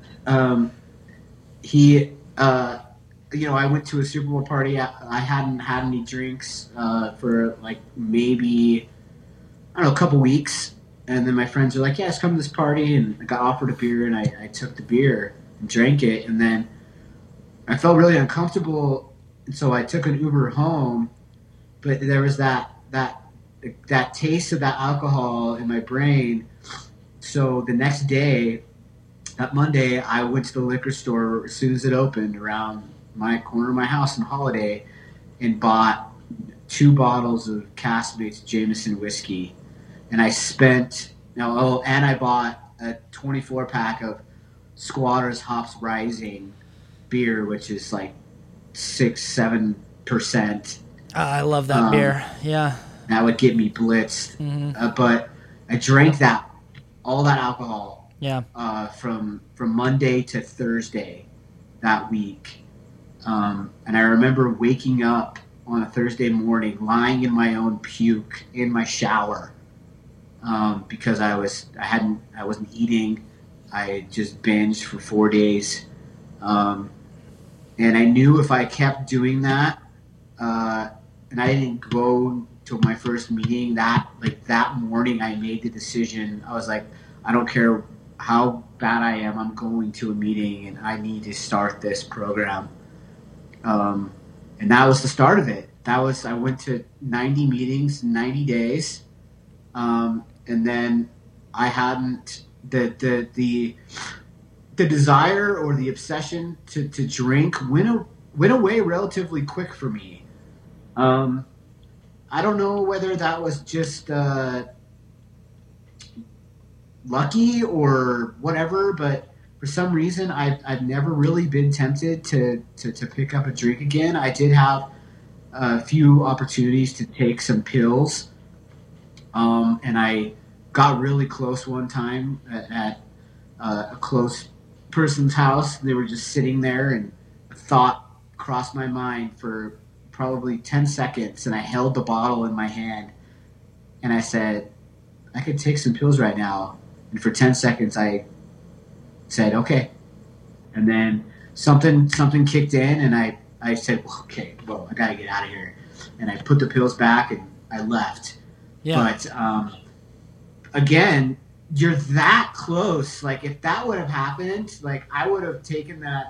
he, I went to a Super Bowl party. I hadn't had any drinks for like maybe, I don't know, a couple weeks. And then my friends were like, let's come to this party. And I got offered a beer, and I took the beer and drank it. And then I felt really uncomfortable. And so I took an Uber home. But there was that taste of that alcohol in my brain. So the next day, that Monday, I went to the liquor store as soon as it opened around my corner of my house in Holiday and bought 2 bottles of Caskmates Jameson whiskey. And I I bought a 24-pack of Squatter's Hops Rising beer, which is like 6-7 I love that beer. Yeah. That would get me blitzed. Mm-hmm. But I drank all that alcohol. Yeah. From Monday to Thursday that week. And I remember waking up on a Thursday morning, lying in my own puke in my shower, because I wasn't eating. I just binged for 4 days, and I knew if I kept doing that, and I didn't go to my first meeting that morning, I made the decision. I was like, I don't care how bad I am, I'm going to a meeting, and I need to start this program. And that was the start of it. I went to 90 meetings in 90 days. And then I hadn't, the desire or the obsession to drink went away relatively quick for me. I don't know whether that was just, lucky or whatever, but for some reason, I've never really been tempted to pick up a drink again. I did have a few opportunities to take some pills, and I got really close one time at a close person's house. They were just sitting there, and a thought crossed my mind for probably 10 seconds, and I held the bottle in my hand, and I said, I could take some pills right now. And for 10 seconds, I said, okay. And then something kicked in, and I said, okay, I got to get out of here. And I put the pills back, and I left. Yeah. But, again, you're that close. Like, if that would have happened, like, I would have taken that,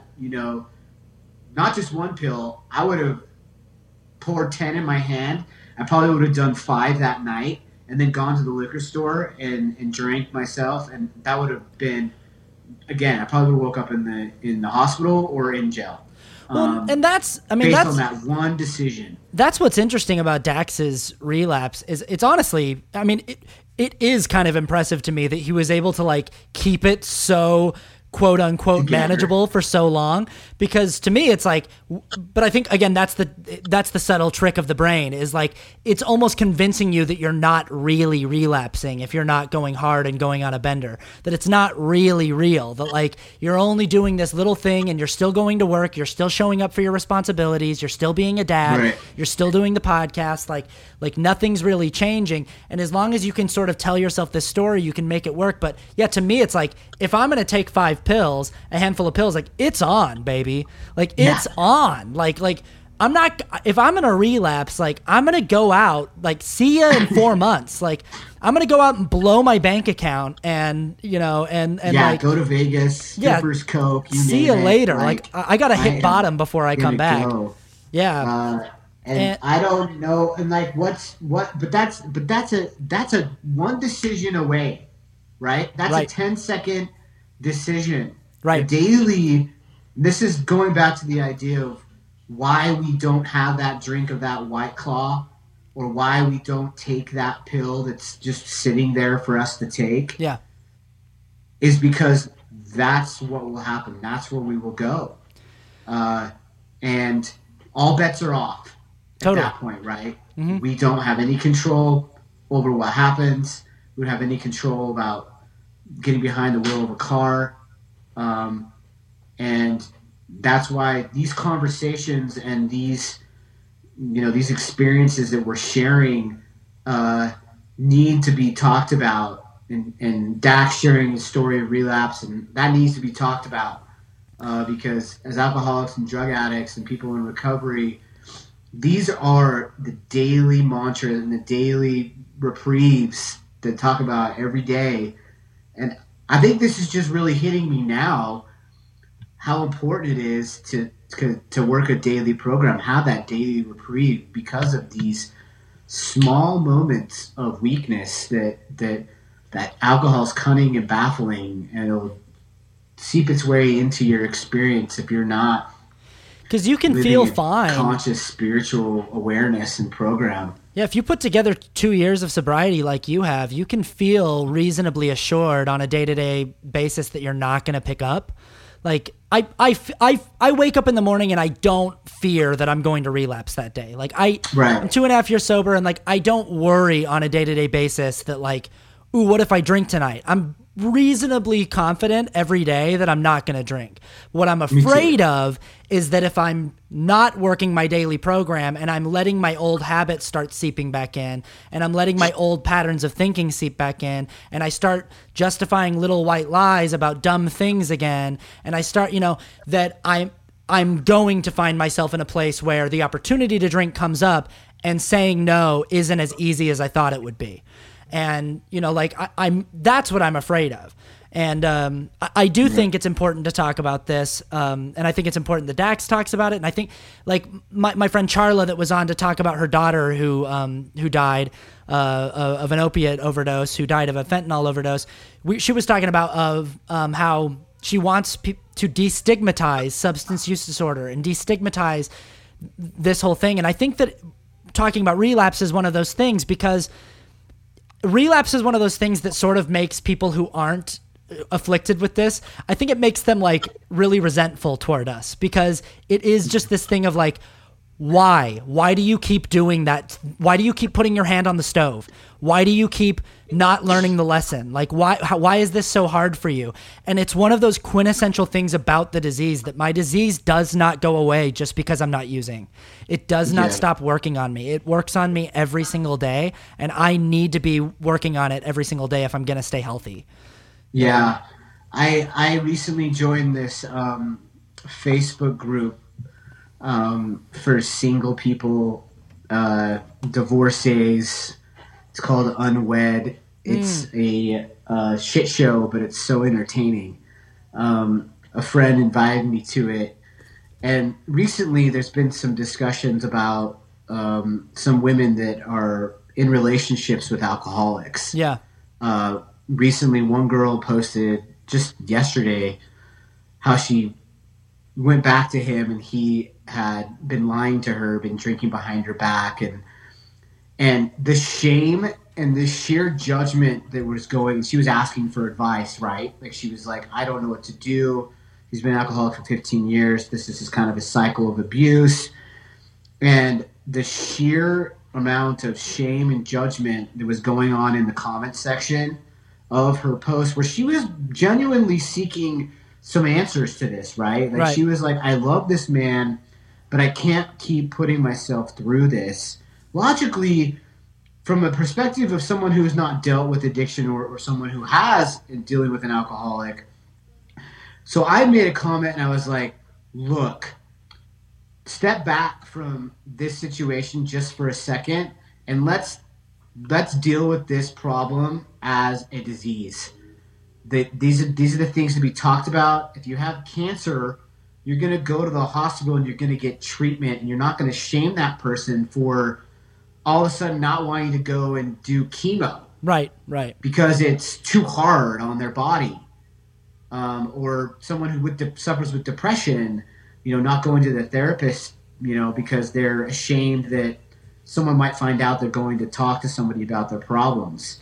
not just one pill. I would have poured 10 in my hand. I probably would have done 5 that night and then gone to the liquor store and drank myself. And that would have been, again, I probably would have woke up in the hospital or in jail. Well, and based on that one decision. That's what's interesting about Dax's relapse is it's honestly, it is kind of impressive to me that he was able to like keep it so quote unquote manageable for so long, because to me it's like, but I think again that's the subtle trick of the brain is like it's almost convincing you that you're not really relapsing if you're not going hard and going on a bender, that it's not really real, that like you're only doing this little thing and you're still going to work, you're still showing up for your responsibilities, you're still being a dad, right. You're still doing the podcast, like nothing's really changing. And as long as you can sort of tell yourself this story, you can make it work. But yeah, to me it's like if I'm going to take 5 pills, a handful of pills, like it's on, baby. Like it's on. Like I'm not, if I'm going to relapse, like I'm going to go out, like see ya in 4 months. Like I'm going to go out and blow my bank account and, and like go to Vegas, strippers, coke, see you later. Like I got to hit bottom before I come back. Yeah. And I don't know. And like, but that's a one decision away, right? That's right. A 10-second decision. Right. Daily, this is going back to the idea of why we don't have that drink of that White Claw, or why we don't take that pill that's just sitting there for us to take. Yeah. Is because that's what will happen. That's where we will go. And all bets are off at that point, right? Mm-hmm. We don't have any control over what happens. We don't have any control about getting behind the wheel of a car. And that's why these conversations and these experiences that we're sharing need to be talked about. And Dax sharing his story of relapse, and that needs to be talked about because as alcoholics and drug addicts and people in recovery, these are the daily mantras and the daily reprieves that talk about every day. And I think this is just really hitting me now, how important it is to work a daily program, have that daily reprieve because of these small moments of weakness that alcohol's cunning and baffling, and it'll seep its way into your experience if you're not. Because you can feel fine. Conscious spiritual awareness and program. Yeah, if you put together 2 years of sobriety like you have, you can feel reasonably assured on a day-to-day basis that you're not going to pick up. Like I wake up in the morning and I don't fear that I'm going to relapse that day. Like I'm 2.5 years sober, and like I don't worry on a day-to-day basis that like, ooh, what if I drink tonight? I'm reasonably confident every day that I'm not going to drink. What I'm afraid of is that if I'm not working my daily program and I'm letting my old habits start seeping back in, and I'm letting my old patterns of thinking seep back in, and I start justifying little white lies about dumb things again, and I start, that I'm going to find myself in a place where the opportunity to drink comes up and saying no isn't as easy as I thought it would be. And, that's what I'm afraid of. And I do think it's important to talk about this. And I think it's important that Dax talks about it. And I think, like, my friend Charla that was on to talk about her daughter who died of an opiate overdose, who died of a fentanyl overdose. She was talking about how she wants to destigmatize substance use disorder and destigmatize this whole thing. And I think that talking about relapse is one of those things, because relapse is one of those things that sort of makes people who aren't afflicted with this, I think it makes them like really resentful toward us, because it is just this thing of like, why do you keep doing that? Why do you keep putting your hand on the stove? Why do you keep not learning the lesson? Like, why is this so hard for you? And it's one of those quintessential things about the disease, that my disease does not go away just because I'm not using. It does not stop working on me. It works on me every single day, and I need to be working on it every single day if I'm going to stay healthy. Yeah. I recently joined this Facebook group for single people, divorcees. It's called Unwed. It's a shit show, but it's so entertaining. A friend invited me to it, and recently there's been some discussions about some women that are in relationships with alcoholics. Yeah. Recently, one girl posted just yesterday how she went back to him, and he had been lying to her, been drinking behind her back, and the shame and the sheer judgment that was going. She was asking for advice, right? Like, she was like, I don't know what to do. He's been an alcoholic for 15 years. This is just kind of a cycle of abuse. And the sheer amount of shame and judgment that was going on in the comment section of her post, where she was genuinely seeking some answers to this, right? Like, she was like, I love this man, but I can't keep putting myself through this. Logically, from a perspective of someone who has not dealt with addiction, or someone who has in dealing with an alcoholic. So I made a comment, and I was like, look, step back from this situation just for a second, and let's deal with this problem as a disease. These are the things to be talked about. If you have cancer, you're going to go to the hospital and you're going to get treatment, and you're not going to shame that person for all of a sudden not wanting to go and do chemo. Right. Because it's too hard on their body. Or someone who suffers with depression, not going to the therapist, because they're ashamed that someone might find out they're going to talk to somebody about their problems.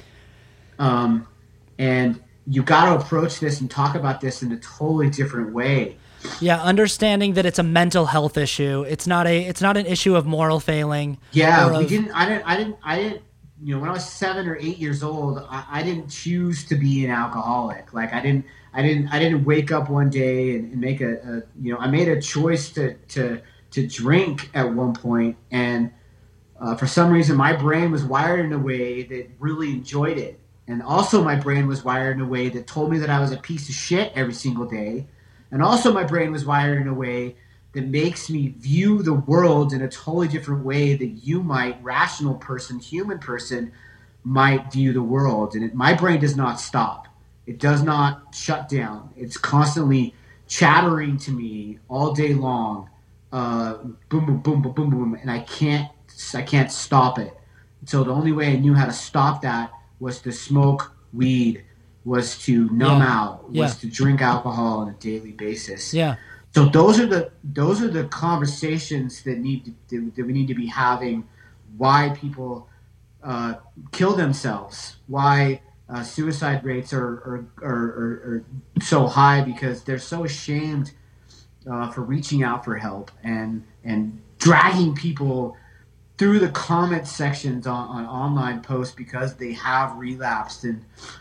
And you got to approach this and talk about this in a totally different way. Yeah, understanding that it's a mental health issue. It's not an issue of moral failing. Yeah, I didn't. When I was 7 or 8 years old, I didn't choose to be an alcoholic. Like, I didn't wake up one day and make I made a choice to drink at one point, and for some reason my brain was wired in a way that really enjoyed it. And also my brain was wired in a way that told me that I was a piece of shit every single day. And also my brain was wired in a way that makes me view the world in a totally different way that you might, rational person, human person, might view the world. And my brain does not stop. It does not shut down. It's constantly chattering to me all day long. Boom, boom, boom, boom, boom, boom. And I can't stop it. So the only way I knew how to stop that was to smoke weed, was to numb out, was to drink alcohol on a daily basis. Yeah. So those are the conversations that we need to be having. Why people kill themselves? Why suicide rates are so high because they're so ashamed for reaching out for help and dragging people through the comment sections on online posts because they have relapsed, and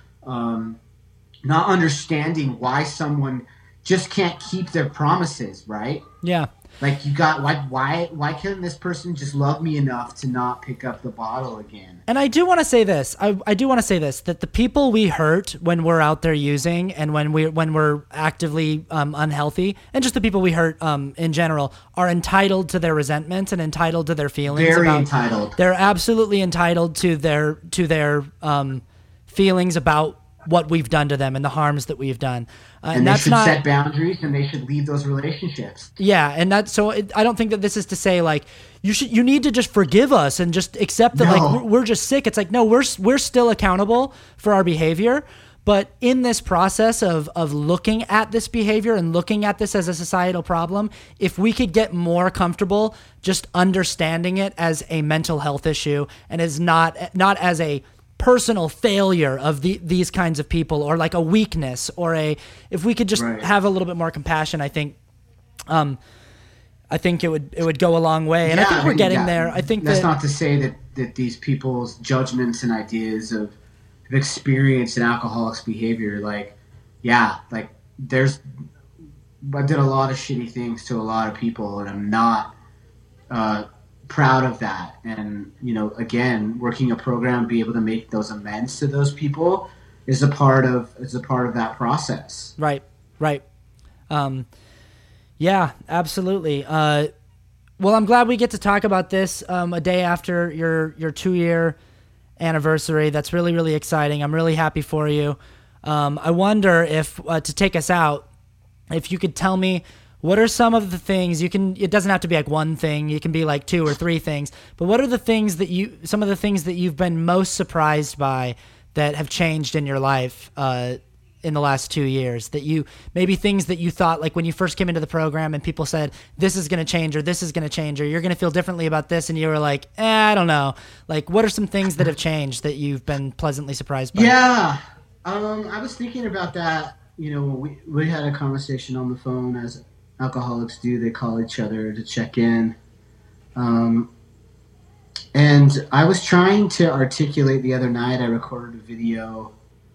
not understanding why someone just can't keep their promises, right? Yeah. Like, you got, why couldn't this person just love me enough to not pick up the bottle again? And I do want to say this. I do want to say this, that the people we hurt when we're out there using and when we're actively unhealthy, and just the people we hurt in general, are entitled to their resentments and entitled to their feelings. Very entitled. They're absolutely entitled to their feelings about what we've done to them and the harms that we've done. And they should set boundaries, and they should leave those relationships. Yeah, and I don't think that this is to say like you need to just forgive us and just accept that like we're just sick. It's like, no, we're still accountable for our behavior. But in this process of looking at this behavior and looking at this as a societal problem, if we could get more comfortable just understanding it as a mental health issue and as not as a personal failure of these kinds of people, or like a weakness, or if we could just have a little bit more compassion, I think it would go a long way. And I think we're getting there. I think that's not to say that these people's judgments and ideas of experience in alcoholics' behavior, like I did a lot of shitty things to a lot of people, and I'm not proud of that. And again, working a program, be able to make those amends to those people is a part of that process. Right. Yeah, absolutely. Well, I'm glad we get to talk about this a day after your 2-year anniversary. That's really, really exciting. I'm really happy for you. I wonder if to take us out, if you could tell me, what are some of the things it doesn't have to be like one thing, it can be like 2 or 3 things, but what are some of the things that you've been most surprised by that have changed in your life in the last 2 years, that maybe things that you thought, like when you first came into the program and people said, this is going to change, or this is going to change, or you're going to feel differently about this, and you were like, I don't know. Like, what are some things that have changed that you've been pleasantly surprised by? Yeah. I was thinking about that. We had a conversation on the phone, as alcoholics do. They call each other to check in. And I was trying to articulate the other night, I recorded a video.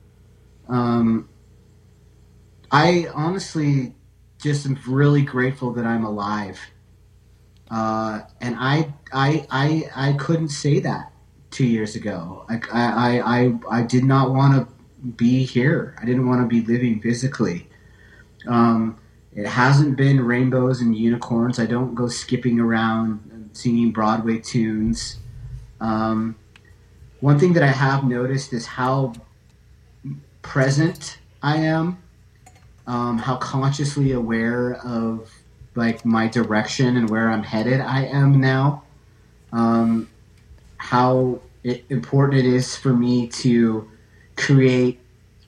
I honestly just am really grateful that I'm alive. And I couldn't say that 2 years ago. I did not want to be here. I didn't want to be living physically. It hasn't been rainbows and unicorns. I don't go skipping around and singing Broadway tunes. One thing that I have noticed is how present I am, how consciously aware of like my direction and where I'm headed I am now. How important it is for me to create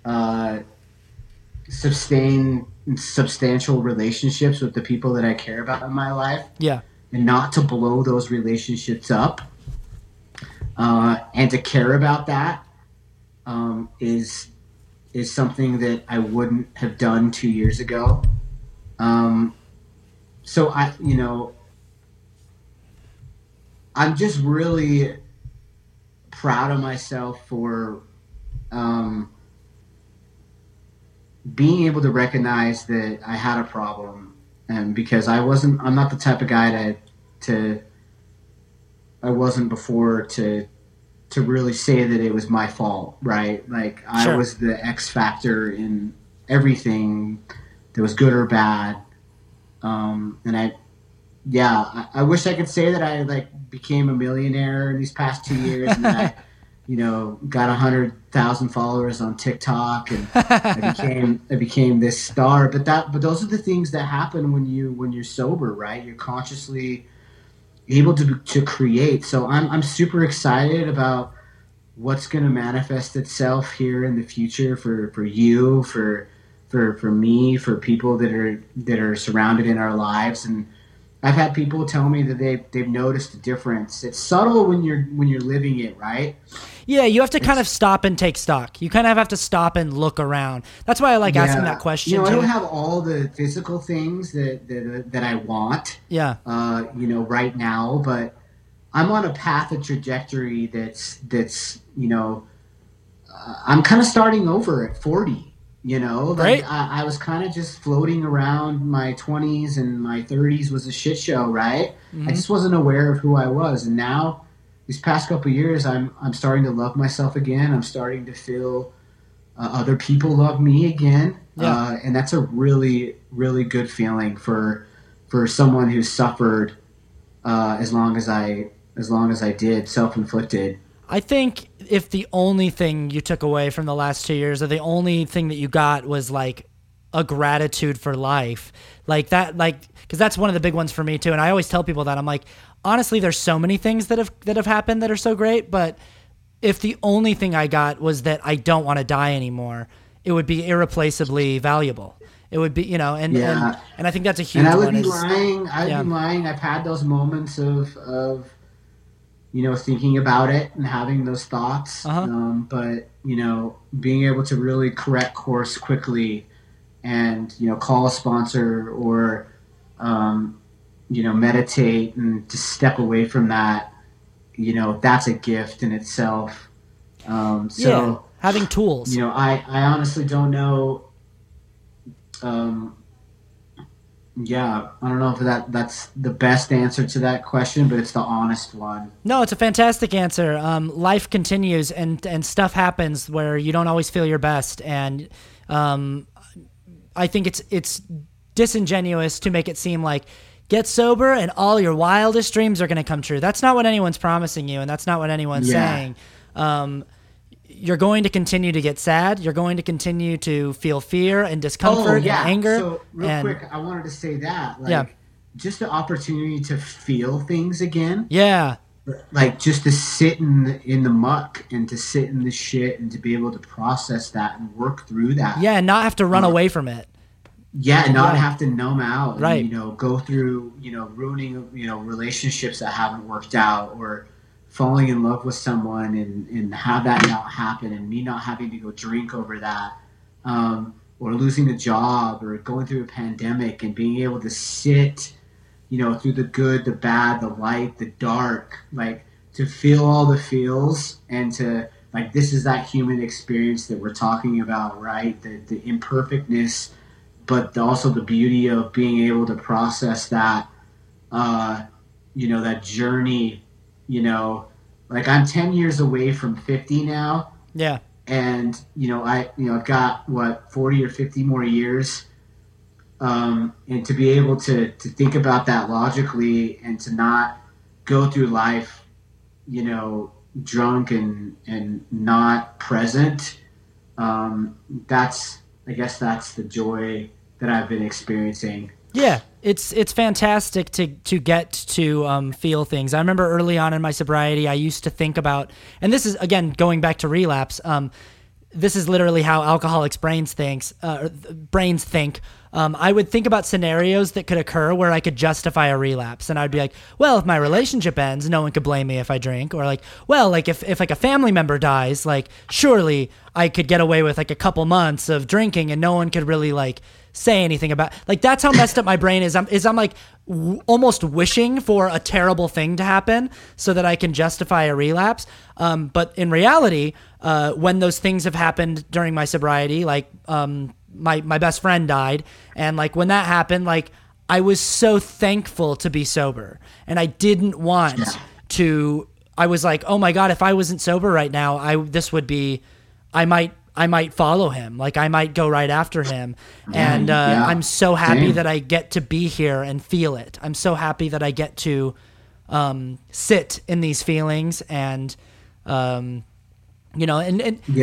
substantial relationships with the people that I care about in my life. Yeah. And not to blow those relationships up. And to care about that is something that I wouldn't have done 2 years ago. So I'm just really proud of myself for being able to recognize that I had a problem, and because I'm not the type of guy I wasn't before to really say that it was my fault, right? Like, I was the X factor in everything that was good or bad. And I wish I could say that I became a millionaire in these past 2 years, and that I got 100,000 followers on TikTok, and I became this star. But those are the things that happen when you're sober, right? You're consciously able to create. So I'm super excited about what's going to manifest itself here in the future for you, for me, for people that are surrounded in our lives, and I've had people tell me that they've noticed a difference. It's subtle when you're living it, right? Yeah, you have to kind of stop and take stock. You kind of have to stop and look around. That's why I like asking that question. I don't have all the physical things that I want. Yeah. Right now, but I'm on a path, a trajectory that's I'm kind of starting over at 40. Right. I was kind of just floating around. My 20s and my 30s was a shit show, right? Mm-hmm. I just wasn't aware of who I was, and now these past couple of years, I'm starting to love myself again. I'm starting to feel other people love me again, and that's a really, really good feeling for someone who's suffered as long as I did, self-inflicted. I think if the only thing you took away from the last 2 years, or the only thing that you got was like a gratitude for life, like that, because that's one of the big ones for me too. And I always tell people that I'm like, honestly, there's so many things that have happened that are so great, but if the only thing I got was that I don't want to die anymore, it would be irreplaceably valuable. It would be, and I think that's a huge one. And I would be lying. I'd be lying. I've had those moments of thinking about it and having those thoughts. But, being able to really correct course quickly and, call a sponsor or, meditate and to step away from that, that's a gift in itself. Having tools. I honestly don't know. I don't know if that's the best answer to that question, but it's the honest one. No, it's a fantastic answer. Life continues and stuff happens where you don't always feel your best. And I think it's disingenuous to make it seem like get sober and all your wildest dreams are going to come true. That's not what anyone's promising you, and that's not what anyone's saying. You're going to continue to get sad. You're going to continue to feel fear and discomfort and anger. So real quick, I wanted to say that, just the opportunity to feel things again. Yeah. Like just to sit in the muck and to sit in the shit and to be able to process that and work through that. Yeah, and not have to run away from it. Yeah, and not have to numb out. Right. And, go through, ruining, relationships that haven't worked out, or falling in love with someone and have that not happen, and me not having to go drink over that, or losing a job, or going through a pandemic, and being able to sit, through the good, the bad, the light, the dark, like to feel all the feels, and to this is that human experience that we're talking about, right? The imperfectness, but also the beauty of being able to process that, that journey. I'm 10 years away from 50 now. Yeah. And, I've got 40 or 50 more years. And to be able to think about that logically and to not go through life, drunk and not present. I guess that's the joy that I've been experiencing. Yeah, it's fantastic to get to feel things. I remember early on in my sobriety, I used to think about, and this is again going back to relapse. This is literally how alcoholics' brains think. I would think about scenarios that could occur where I could justify a relapse, and I'd be like, well, if my relationship ends, no one could blame me if I drink, or if like a family member dies, surely I could get away with a couple months of drinking, and no one could really say anything about. That's how messed up my brain is. I'm almost wishing for a terrible thing to happen so that I can justify a relapse. But in reality, when those things have happened during my sobriety, my best friend died, and when that happened, I was so thankful to be sober, and I didn't want to. I was like, oh my God, if I wasn't sober right now, I might follow him. I might go right after him. And I'm so happy that I get to be here and feel it. I'm so happy that I get to sit in these feelings and, I'm not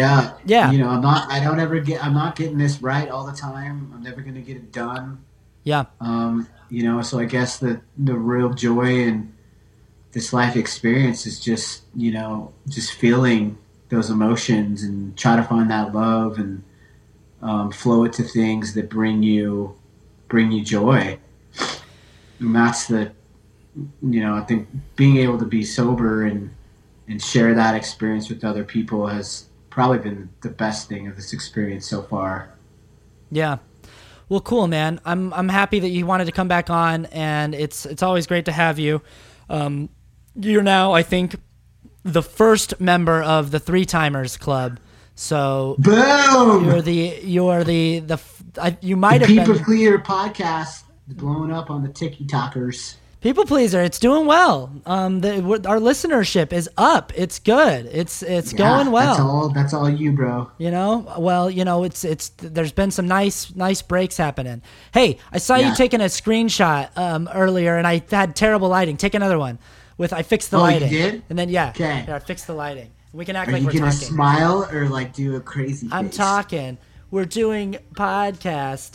getting this right all the time. I'm never going to get it done. Yeah. So I guess the real joy in this life experience is just feeling those emotions and try to find that love and flow it to things that bring you joy. And that's I think being able to be sober and share that experience with other people has probably been the best thing of this experience so far. Yeah. Well, cool, man. I'm happy that you wanted to come back on, and it's always great to have you. You're now, I think, the first member of the Three Timers Club. So boom! You might have been People Pleaser podcast blowing up on the TikTokers. People Pleaser, it's doing well. Our listenership is up. It's good. It's going well. That's all you, bro. It's there's been some nice breaks happening. Hey, I saw you taking a screenshot earlier, and I had terrible lighting. Take another one. I fixed the lighting. You did? And then Okay. I fixed the lighting. We can act like we're talking. Are you gonna smile or like do a crazy face? I'm talking. We're doing podcast.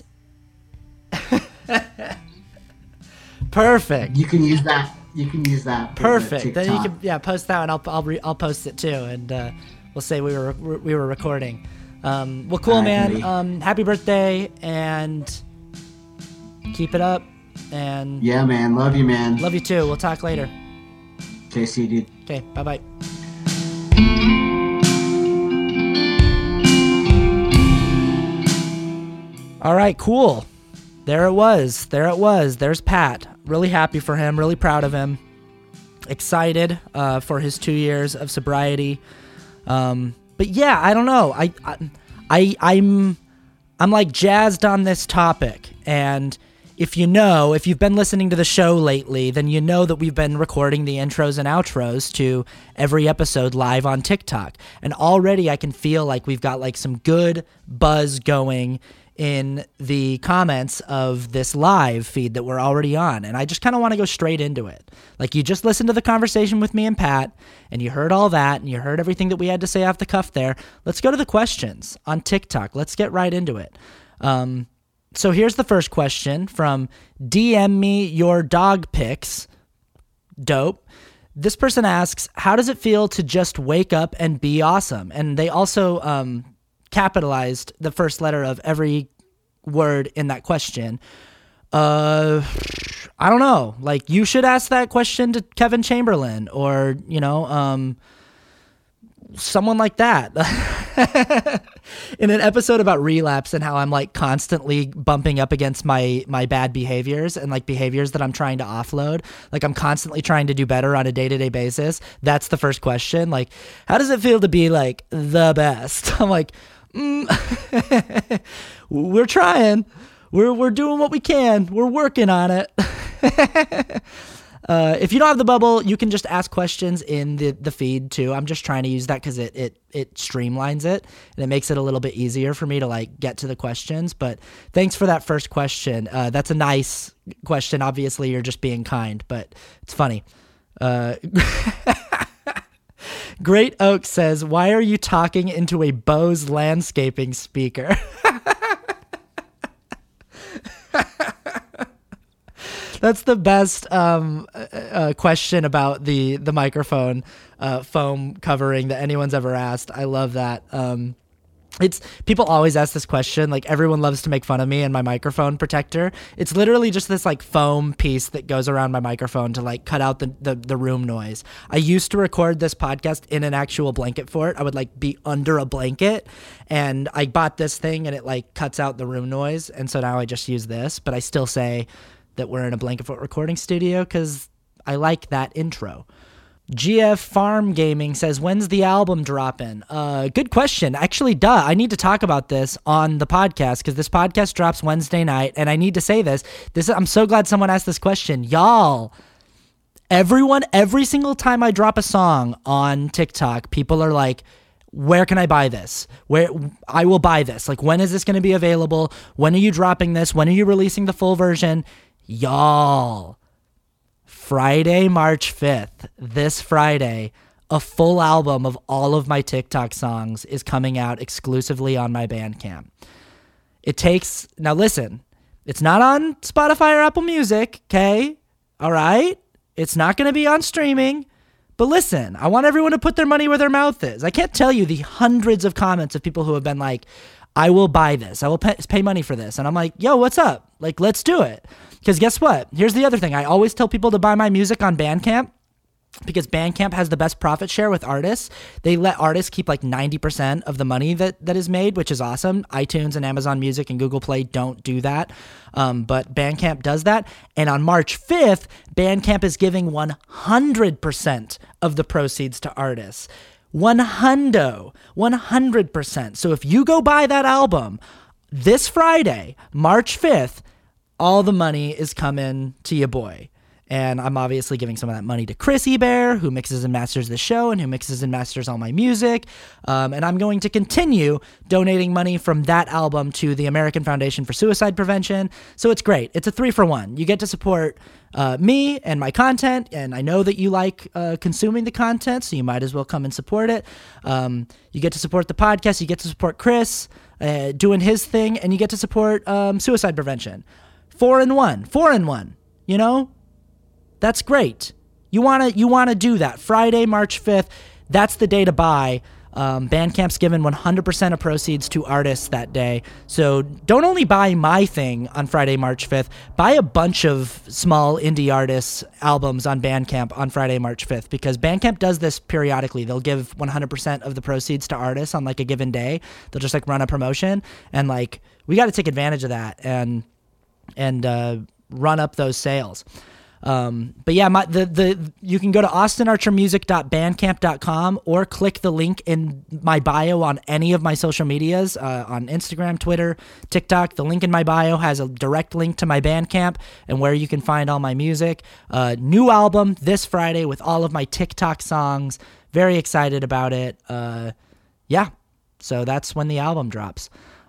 Perfect. You can use that. Perfect. Then you can post that, and I'll post it too, and we'll say we were recording. Well, cool, man. Buddy. Happy birthday, and keep it up. And yeah, man. Love you, man. Love you too. We'll talk later. Okay, see you, dude. Okay, bye. All right, cool. There it was. There's Pat. Really happy for him. Really proud of him. Excited for his 2 years of sobriety. But yeah, I don't know. I'm like jazzed on this topic. And if you've been listening to the show lately, then you know that we've been recording the intros and outros to every episode live on TikTok. And already I can feel like we've got like some good buzz going in the comments of this live feed that we're already on. And I just kind of want to go straight into it. Like, you just listened to the conversation with me and Pat, and you heard all that, and you heard everything that we had to say off the cuff there. Let's go to the questions on TikTok. Let's get right into it. So here's the first question from DM me your dog pics. Dope. This person asks, how does it feel to just wake up and be awesome? And they also capitalized the first letter of every word in that question. I don't know. Like, you should ask that question to Kevin Chamberlain or, someone like that. In an episode about relapse and how I'm like constantly bumping up against my bad behaviors and like behaviors that I'm trying to offload. Like, I'm constantly trying to do better on a day-to-day basis. That's the first question. Like, how does it feel to be like the best? I'm like, we're trying. We're doing what we can. We're working on it. If you don't have the bubble, you can just ask questions in the feed too. I'm just trying to use that because it streamlines it and it makes it a little bit easier for me to like get to the questions. But thanks for that first question. That's a nice question. Obviously, you're just being kind, but it's funny. Great Oak says, why are you talking into a Bose landscaping speaker? That's the best question about the microphone foam covering that anyone's ever asked. I love that. It's people always ask this question. Like, everyone loves to make fun of me and my microphone protector. It's literally just this like foam piece that goes around my microphone to like cut out the room noise. I used to record this podcast in an actual blanket fort. I would like be under a blanket, and I bought this thing and it like cuts out the room noise. And so now I just use this, but I still say that we're in a blanket fort recording studio because I like that intro. GF Farm Gaming says, when's the album dropping? Good question. Actually, I need to talk about this on the podcast because this podcast drops Wednesday night, and I need to say this. I'm so glad someone asked this question. Y'all, every single time I drop a song on TikTok, people are like, where can I buy this? Where I will buy this. Like, when is this going to be available? When are you dropping this? When are you releasing the full version? Y'all, Friday, March 5th, this Friday, a full album of all of my TikTok songs is coming out exclusively on my Bandcamp. Now listen, it's not on Spotify or Apple Music, okay? All right? It's not going to be on streaming. But listen, I want everyone to put their money where their mouth is. I can't tell you the hundreds of comments of people who have been like, I will buy this. I will pay money for this. And I'm like, yo, what's up? Like, let's do it. Because guess what? Here's the other thing. I always tell people to buy my music on Bandcamp, because Bandcamp has the best profit share with artists. They let artists keep like 90% of the money that is made, which is awesome. iTunes and Amazon Music and Google Play don't do that. But Bandcamp does that. And on March 5th, Bandcamp is giving 100% of the proceeds to artists. 100%. So if you go buy that album this Friday, March 5th, all the money is coming to your boy. And I'm obviously giving some of that money to Chris Ebert, who mixes and masters the show and who mixes and masters all my music. And I'm going to continue donating money from that album to the American Foundation for Suicide Prevention. So it's great. It's a 3-for-1. You get to support me and my content, and I know that you like consuming the content, so you might as well come and support it. You get to support the podcast. You get to support Chris doing his thing, and you get to support suicide prevention. 4-in-1. You know? That's great. You wanna do that. Friday, March 5th, that's the day to buy. Bandcamp's given 100% of proceeds to artists that day. So don't only buy my thing on Friday, March 5th. Buy a bunch of small indie artists' albums on Bandcamp on Friday, March 5th, because Bandcamp does this periodically. They'll give 100% of the proceeds to artists on like a given day. They'll just like run a promotion, and like we got to take advantage of that and run up those sales. But yeah, you can go to austinarchermusic.bandcamp.com or click the link in my bio on any of my social medias, on Instagram, Twitter, TikTok. The link in my bio has a direct link to my Bandcamp and where you can find all my music. New album this Friday with all of my TikTok songs. Very excited about it. Yeah. So that's when the album drops.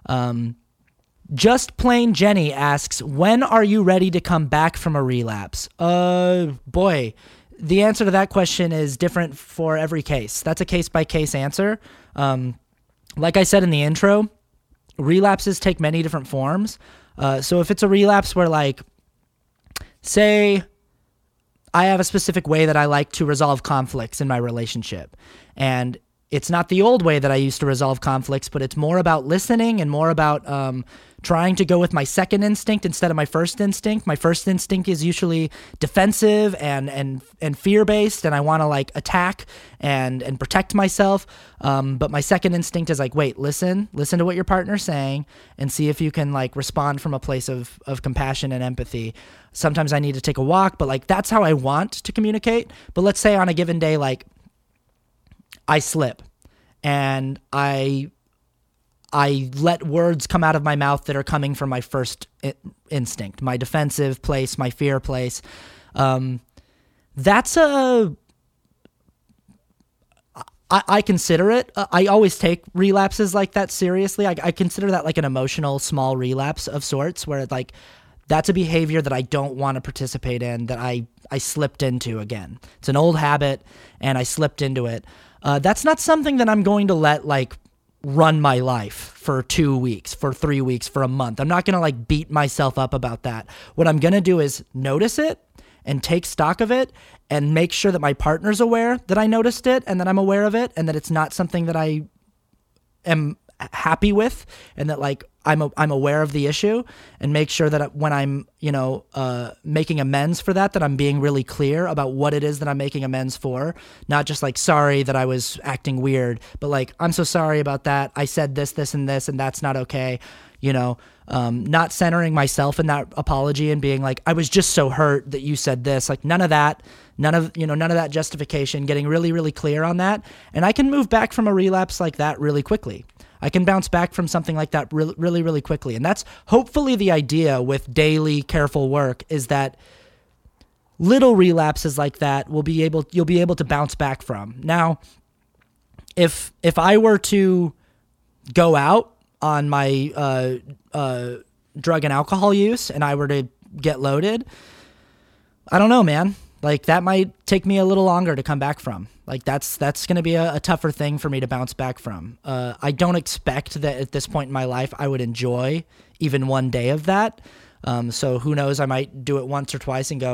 Just Plain Jenny asks, when are you ready to come back from a relapse? Boy, the answer to that question is different for every case. That's a case-by-case answer. Like I said in the intro, relapses take many different forms. So if it's a relapse where, like, say I have a specific way that I like to resolve conflicts in my relationship, and it's not the old way that I used to resolve conflicts, but it's more about listening and more about trying to go with my second instinct instead of my first instinct. My first instinct is usually defensive and fear-based, and I want to like attack and protect myself. But my second instinct is like, wait, listen to what your partner's saying and see if you can like respond from a place of compassion and empathy. Sometimes I need to take a walk, but like that's how I want to communicate. But let's say on a given day, like I slip and I let words come out of my mouth that are coming from my first instinct, my defensive place, my fear place. That's I consider it. I always take relapses like that seriously. I consider that like an emotional small relapse of sorts, where like that's a behavior that I don't want to participate in, that I slipped into again. It's an old habit and I slipped into it. That's not something that I'm going to let like run my life for 2 weeks, for 3 weeks, for a month. I'm not going to like beat myself up about that. What I'm going to do is notice it and take stock of it and make sure that my partner's aware that I noticed it and that I'm aware of it and that it's not something that I am happy with, and that like I'm aware of the issue, and make sure that when I'm, making amends for that I'm being really clear about what it is that I'm making amends for. Not just like, sorry that I was acting weird, but like, I'm so sorry about that. I said this, and this, and that's not okay. Not centering myself in that apology and being like, I was just so hurt that you said this. Like none of that justification, getting really, really clear on that. And I can move back from a relapse like that really quickly. I can bounce back from something like that really, really, really quickly. And that's hopefully the idea with daily careful work, is that little relapses like that you'll be able to bounce back from. Now, if I were to go out on my drug and alcohol use and I were to get loaded, I don't know, man. Like that might take me a little longer to come back from. Like that's going to be a tougher thing for me to bounce back from. I don't expect that at this point in my life I would enjoy even one day of that. So who knows, I might do it once or twice and go,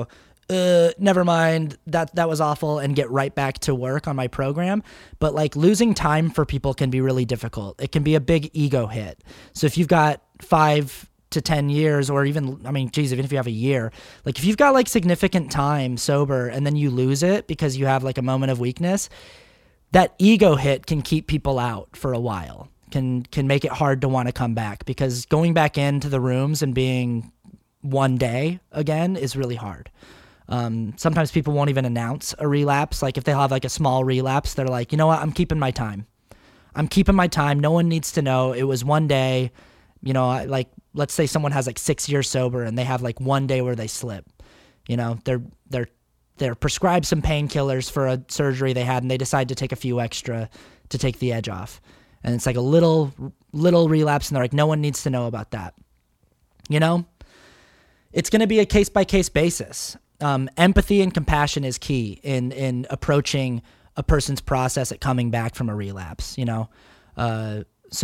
never mind, that was awful, and get right back to work on my program. But like losing time for people can be really difficult. It can be a big ego hit. So if you've got 5 to 10 years, or even, I mean, geez, even if you have a year, like if you've got like significant time sober and then you lose it because you have like a moment of weakness, that ego hit can keep people out for a while, can make it hard to want to come back, because going back into the rooms and being one day again is really hard. Sometimes people won't even announce a relapse. Like if they have like a small relapse, they're like, you know what, I'm keeping my time. No one needs to know. It was one day. You know, like let's say someone has like 6 years sober and they have like one day where they slip. You know, they're prescribed some painkillers for a surgery they had, and they decide to take a few extra to take the edge off. And it's like a little relapse, and they're like, no one needs to know about that. You know, it's going to be a case by case basis. Empathy and compassion is key in approaching a person's process at coming back from a relapse. You know,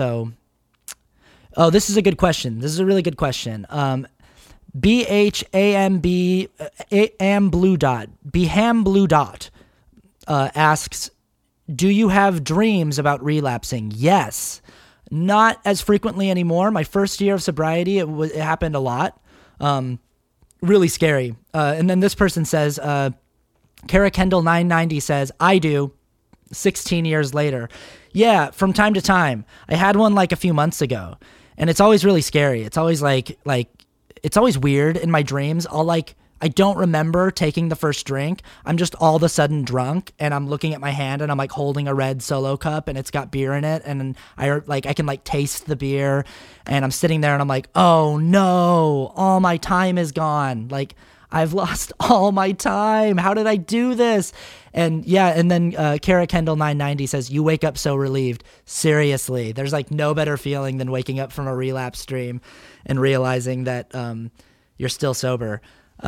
Oh, this is a good question. This is a really good question. BHAM Blue Dot asks, do you have dreams about relapsing? Yes. Not as frequently anymore. My first year of sobriety, it happened a lot. Really scary. And then this person says, Kara Kendall 990 says, I do. 16 years later. Yeah, from time to time. I had one like a few months ago. And it's always really scary. It's always like it's always weird in my dreams. I don't remember taking the first drink. I'm just all of a sudden drunk, and I'm looking at my hand, and I'm like holding a red Solo cup, and it's got beer in it, and I can like taste the beer, and I'm sitting there, and I'm like, oh no, all my time is gone. Like I've lost all my time. How did I do this? And yeah, and then Kara Kendall 990 says, you wake up so relieved. Seriously, there's like no better feeling than waking up from a relapse dream and realizing that you're still sober.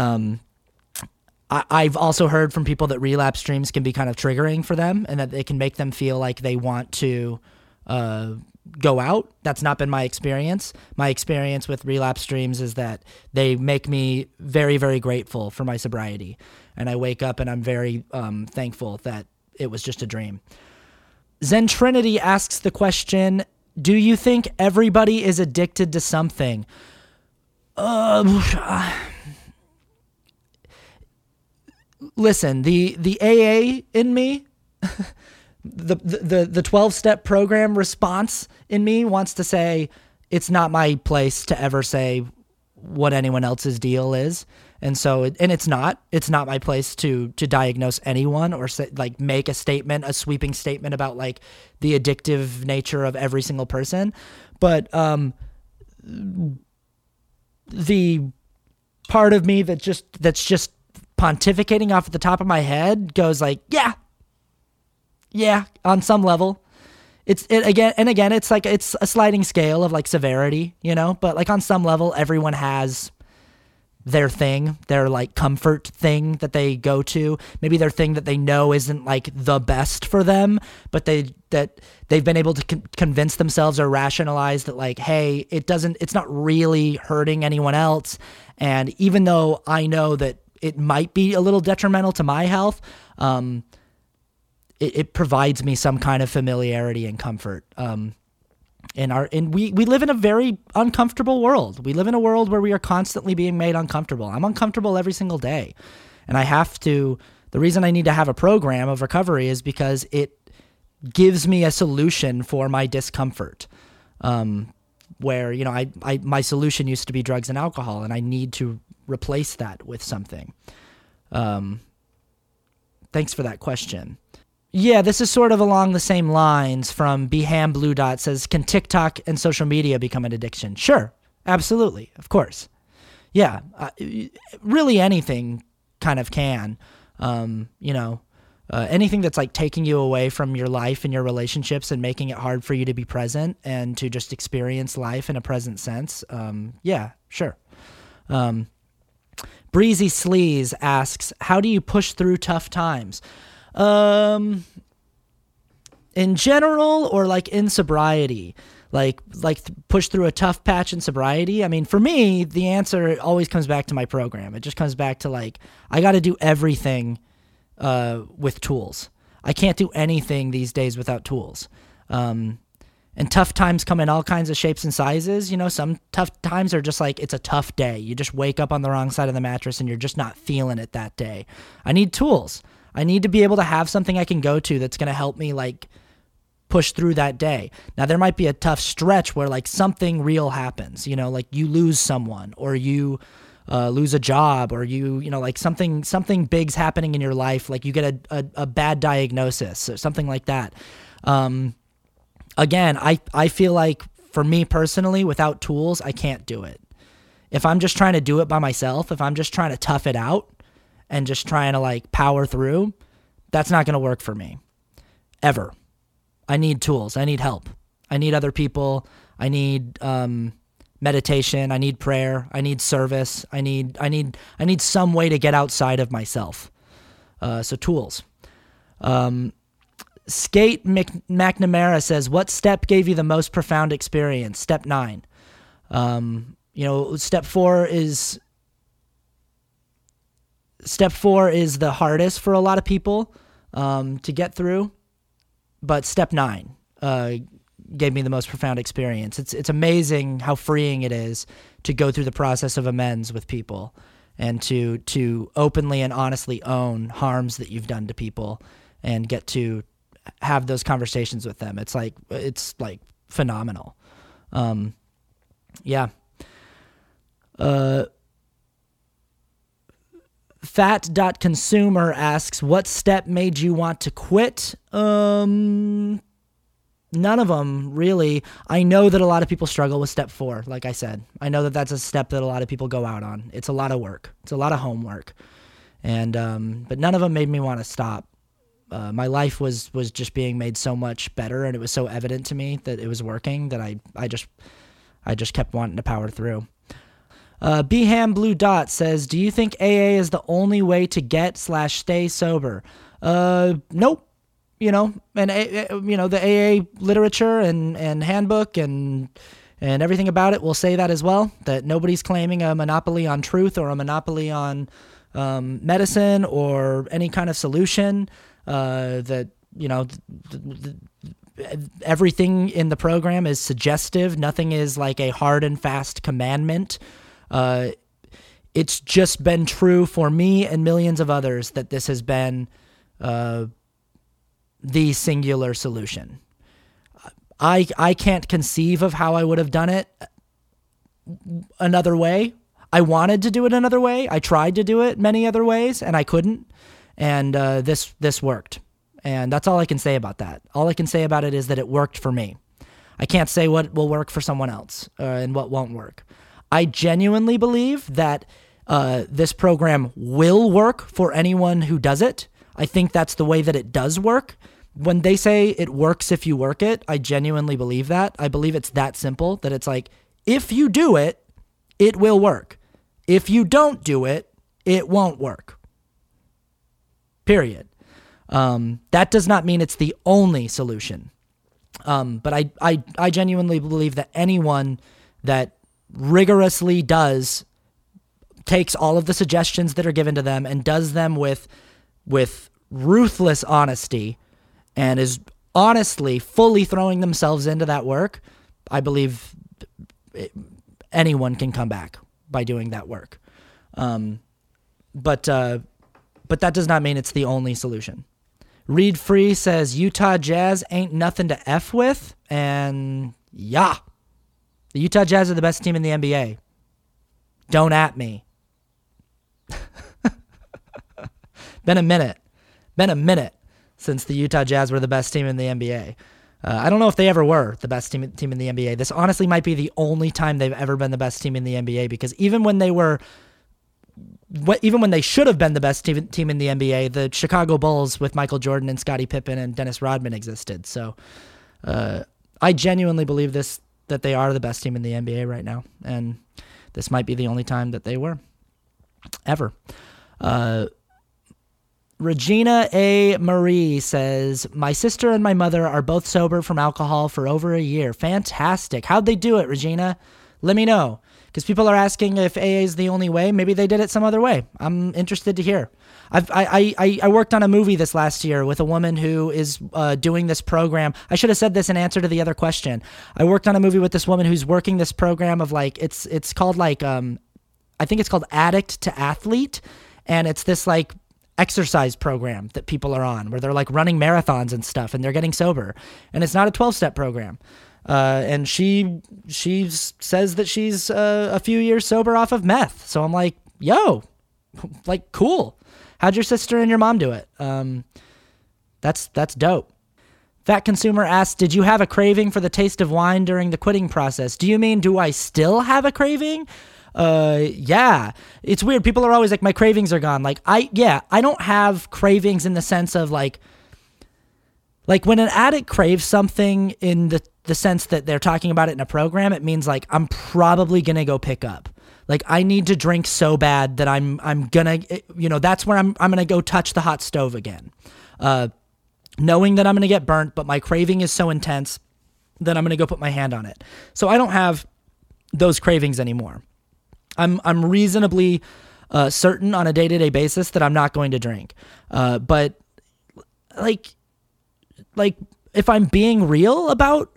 I've also heard from people that relapse dreams can be kind of triggering for them, and that it can make them feel like they want to go out. That's not been my experience. My experience with relapse dreams is that they make me very, very grateful for my sobriety. And I wake up and I'm very thankful that it was just a dream. Zen Trinity asks the question, do you think everybody is addicted to something? Listen, the AA in me, the 12-step program response in me wants to say it's not my place to ever say what anyone else's deal is. And so, it's not my place to diagnose anyone or say, like make a sweeping statement about like the addictive nature of every single person. But the part of me that's just pontificating off at the top of my head goes like, yeah, on some level. It's like it's a sliding scale of like severity, you know, but like on some level everyone has their thing, their like comfort thing that they go to, maybe their thing that they know isn't like the best for them, but they've been able to convince themselves or rationalize that like, hey, it's not really hurting anyone else. And even though I know that it might be a little detrimental to my health, it provides me some kind of familiarity and comfort. And we live in a very uncomfortable world. We live in a world where we are constantly being made uncomfortable. I'm uncomfortable every single day. And the reason I need to have a program of recovery is because it gives me a solution for my discomfort. Where, you know, my solution used to be drugs and alcohol, and I need to replace that with something. Thanks for that question. Yeah, this is sort of along the same lines from Beham Blue Dot says, can TikTok and social media become an addiction? Sure, absolutely, of course. Yeah, really anything kind of can. Anything that's like taking you away from your life and your relationships and making it hard for you to be present and to just experience life in a present sense. Yeah, sure. Breezy Sleaze asks, how do you push through tough times? In general or like in sobriety? push through a tough patch in sobriety? I mean, for me, the answer always comes back to my program. It just comes back to like, I got to do everything with tools. I can't do anything these days without tools. And tough times come in all kinds of shapes and sizes. You know, some tough times are just like, it's a tough day. You just wake up on the wrong side of the mattress and you're just not feeling it that day. I need tools. I need to be able to have something I can go to that's going to help me like push through that day. Now, there might be a tough stretch where like something real happens, you know, like you lose someone or you lose a job or you know, like something big's happening in your life. Like you get a bad diagnosis or something like that. Again, I feel like for me personally, without tools, I can't do it. If I'm just trying to do it by myself, if I'm just trying to tough it out and just trying to like power through, that's not going to work for me ever. I need tools. I need help. I need other people. I need meditation. I need prayer. I need service. I need some way to get outside of myself. So tools. Skate McNamara says, what step gave you the most profound experience? Step 9. You know, step 4 is the hardest for a lot of people to get through. But step 9 gave me the most profound experience. It's amazing how freeing it is to go through the process of amends with people and to openly and honestly own harms that you've done to people and get to have those conversations with them. It's like phenomenal. Yeah. Fat.consumer asks, what step made you want to quit? None of them, really. I know that a lot of people struggle with step 4, like I said. I know that that's a step that a lot of people go out on. It's a lot of work. It's a lot of homework. And but none of them made me want to stop. My life was just being made so much better, and it was so evident to me that it was working that I just kept wanting to power through. Beham Blue Dot says, do you think AA is the only way to get/stay sober? Nope. You know, and you know, the AA literature and handbook and everything about it will say that as well, that nobody's claiming a monopoly on truth or a monopoly on medicine or any kind of solution. That, you know, everything in the program is suggestive. Nothing is like a hard and fast commandment. It's just been true for me and millions of others that this has been the singular solution. I can't conceive of how I would have done it another way. I wanted to do it another way. I tried to do it many other ways, and I couldn't. And this worked. And that's all I can say about that. All I can say about it is that it worked for me. I can't say what will work for someone else and what won't work. I genuinely believe that this program will work for anyone who does it. I think that's the way that it does work. When they say it works if you work it, I genuinely believe that. I believe it's that simple, that it's like, if you do it, it will work. If you don't do it, it won't work. Period. That does not mean it's the only solution. But I genuinely believe that anyone that rigorously takes all of the suggestions that are given to them and does them with ruthless honesty and is honestly fully throwing themselves into that work, I believe anyone can come back by doing that work. But that does not mean it's the only solution. Reed Free says, Utah Jazz ain't nothing to F with. And yeah, the Utah Jazz are the best team in the NBA. Don't at me. Been a minute since the Utah Jazz were the best team in the NBA. I don't know if they ever were the best team in the NBA. This honestly might be the only time they've ever been the best team in the NBA, because even when they should have been the best team in the NBA, the Chicago Bulls with Michael Jordan and Scottie Pippen and Dennis Rodman existed. So I genuinely believe that they are the best team in the NBA right now, and this might be the only time that they were, ever. Regina A. Marie says, my sister and my mother are both sober from alcohol for over a year. Fantastic. How'd they do it, Regina? Let me know. Because people are asking if AA is the only way. Maybe they did it some other way. I'm interested to hear. I worked on a movie this last year with a woman who is doing this program. I should have said this in answer to the other question. I worked on a movie with this woman who's working this program of like, it's called like, I think it's called Addict to Athlete. And it's this like exercise program that people are on where they're like running marathons and stuff and they're getting sober. And it's not a 12-step program. And she says that she's a few years sober off of meth. So I'm like, yo, like, cool. How'd your sister and your mom do it? That's dope. Fat Consumer asks, did you have a craving for the taste of wine during the quitting process? Do you mean, do I still have a craving? Yeah. It's weird. People are always like, my cravings are gone. Like, I don't have cravings in the sense of like when an addict craves something in the sense that they're talking about it in a program, it means like I'm probably gonna go pick up. Like I need to drink so bad that I'm gonna, that's where I'm gonna go touch the hot stove again, knowing that I'm gonna get burnt, but my craving is so intense that I'm gonna go put my hand on it. So I don't have those cravings anymore. I'm reasonably certain on a day-to-day basis that I'm not going to drink, but like if I'm being real about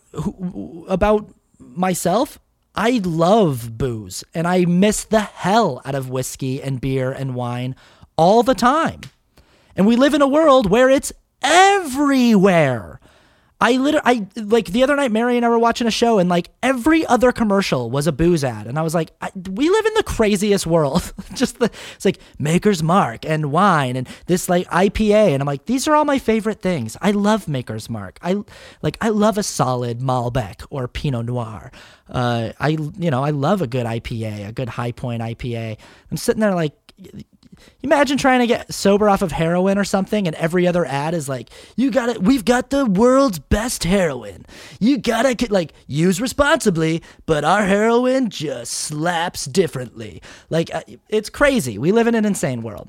myself, I love booze and I miss the hell out of whiskey and beer and wine all the time. And we live in a world where it's everywhere. I like the other night, Mary and I were watching a show and like every other commercial was a booze ad. And I was like, we live in the craziest world. It's like Maker's Mark and wine and this like IPA. And I'm like, these are all my favorite things. I love Maker's Mark. I love a solid Malbec or Pinot Noir. I love a good IPA, a good High Point IPA. I'm sitting there like, imagine trying to get sober off of heroin or something and every other ad is like, we've got the world's best heroin. You gotta like use responsibly, but our heroin just slaps differently. Like it's crazy. We live in an insane world.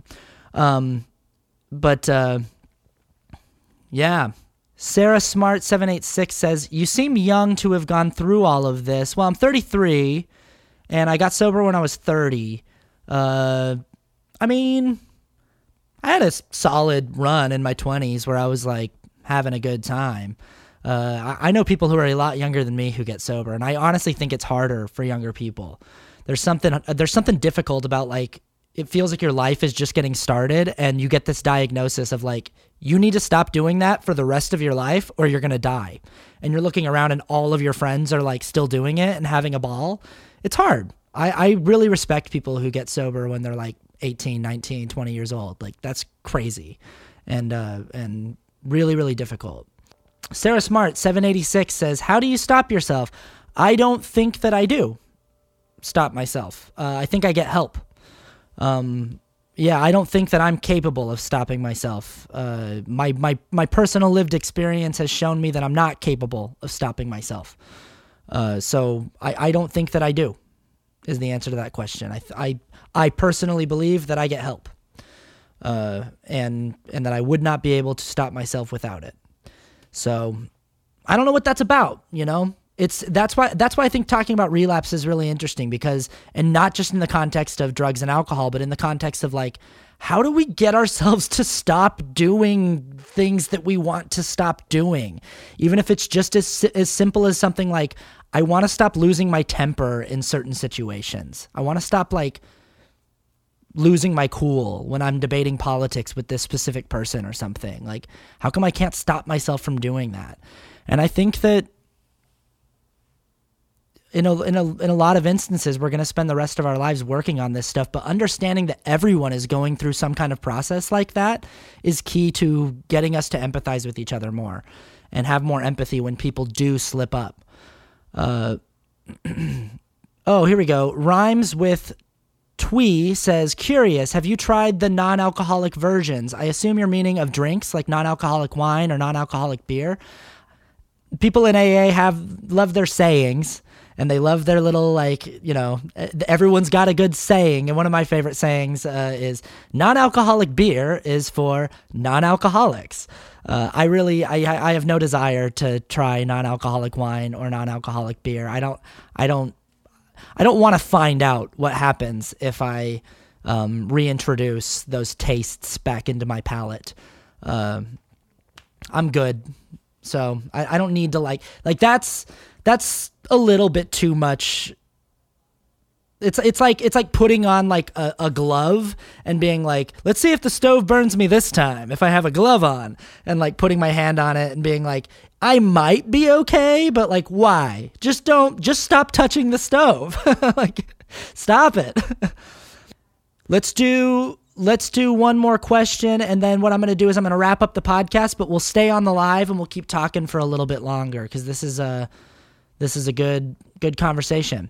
Yeah. Sarah Smart 786 says, you seem young to have gone through all of this. Well, I'm 33 and I got sober when I was 30. I mean, I had a solid run in my 20s where I was like having a good time. I know people who are a lot younger than me who get sober, and I honestly think it's harder for younger people. There's something difficult about like, it feels like your life is just getting started and you get this diagnosis of like, you need to stop doing that for the rest of your life or you're going to die. And you're looking around and all of your friends are like still doing it and having a ball. It's hard. I really respect people who get sober when they're like 18, 19, 20 years old. Like that's crazy and really, really difficult. Sarah Smart 786 says, how do you stop yourself? I don't think that I do stop myself. I think I get help. I don't think that I'm capable of stopping myself. My personal lived experience has shown me that I'm not capable of stopping myself. So I don't think that I do is the answer to that question. I personally believe that I get help, and that I would not be able to stop myself without it. So I don't know what that's about, that's why I think talking about relapse is really interesting because, and not just in the context of drugs and alcohol, but in the context of like, how do we get ourselves to stop doing things that we want to stop doing? Even if it's just as simple as something like, I want to stop losing my temper in certain situations. I want to stop like losing my cool when I'm debating politics with this specific person or something. Like, how come I can't stop myself from doing that? And I think that in a lot of instances, we're going to spend the rest of our lives working on this stuff, but understanding that everyone is going through some kind of process like that is key to getting us to empathize with each other more and have more empathy when people do slip up. Oh, here we go. Rhymes with Twee says, curious, have you tried the non-alcoholic versions? I assume you're meaning of drinks like non-alcoholic wine or non-alcoholic beer. people in AA love their sayings, and they love their little, everyone's got a good saying. And one of my favorite sayings is non-alcoholic beer is for non-alcoholics. I have no desire to try non-alcoholic wine or non-alcoholic beer. I don't want to find out what happens if I reintroduce those tastes back into my palate. I'm good. So I don't need to that's a little bit too much. It's like putting on like a glove and being like, let's see if the stove burns me this time if I have a glove on, and like putting my hand on it and being like, I might be okay, but like, why? Just stop touching the stove. Like, stop it. Let's do one more question, and then what I'm going to do is I'm going to wrap up the podcast, but we'll stay on the live and we'll keep talking for a little bit longer because this is a good conversation.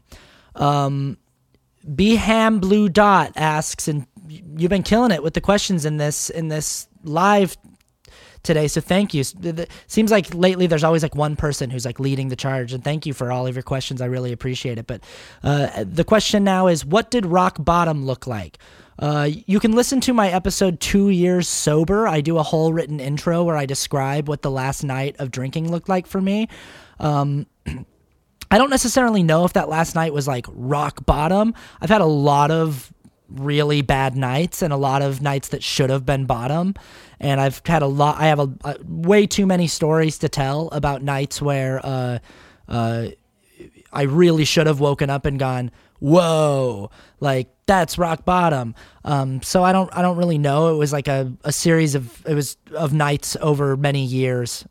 Beham Blue Dot asks, and you've been killing it with the questions in this live today, so thank you. It seems like lately there's always like one person who's like leading the charge, and thank you for all of your questions. I really appreciate it. But the question now is, what did rock bottom look like? You can listen to my episode 2 Years Sober. I do a whole written intro where I describe what the last night of drinking looked like for me. I don't necessarily know if that last night was like rock bottom. I've had a lot of really bad nights and a lot of nights that should have been bottom. And I have a way too many stories to tell about nights where I really should have woken up and gone, whoa, like that's rock bottom. So I don't really know. It was like a series of nights over many years.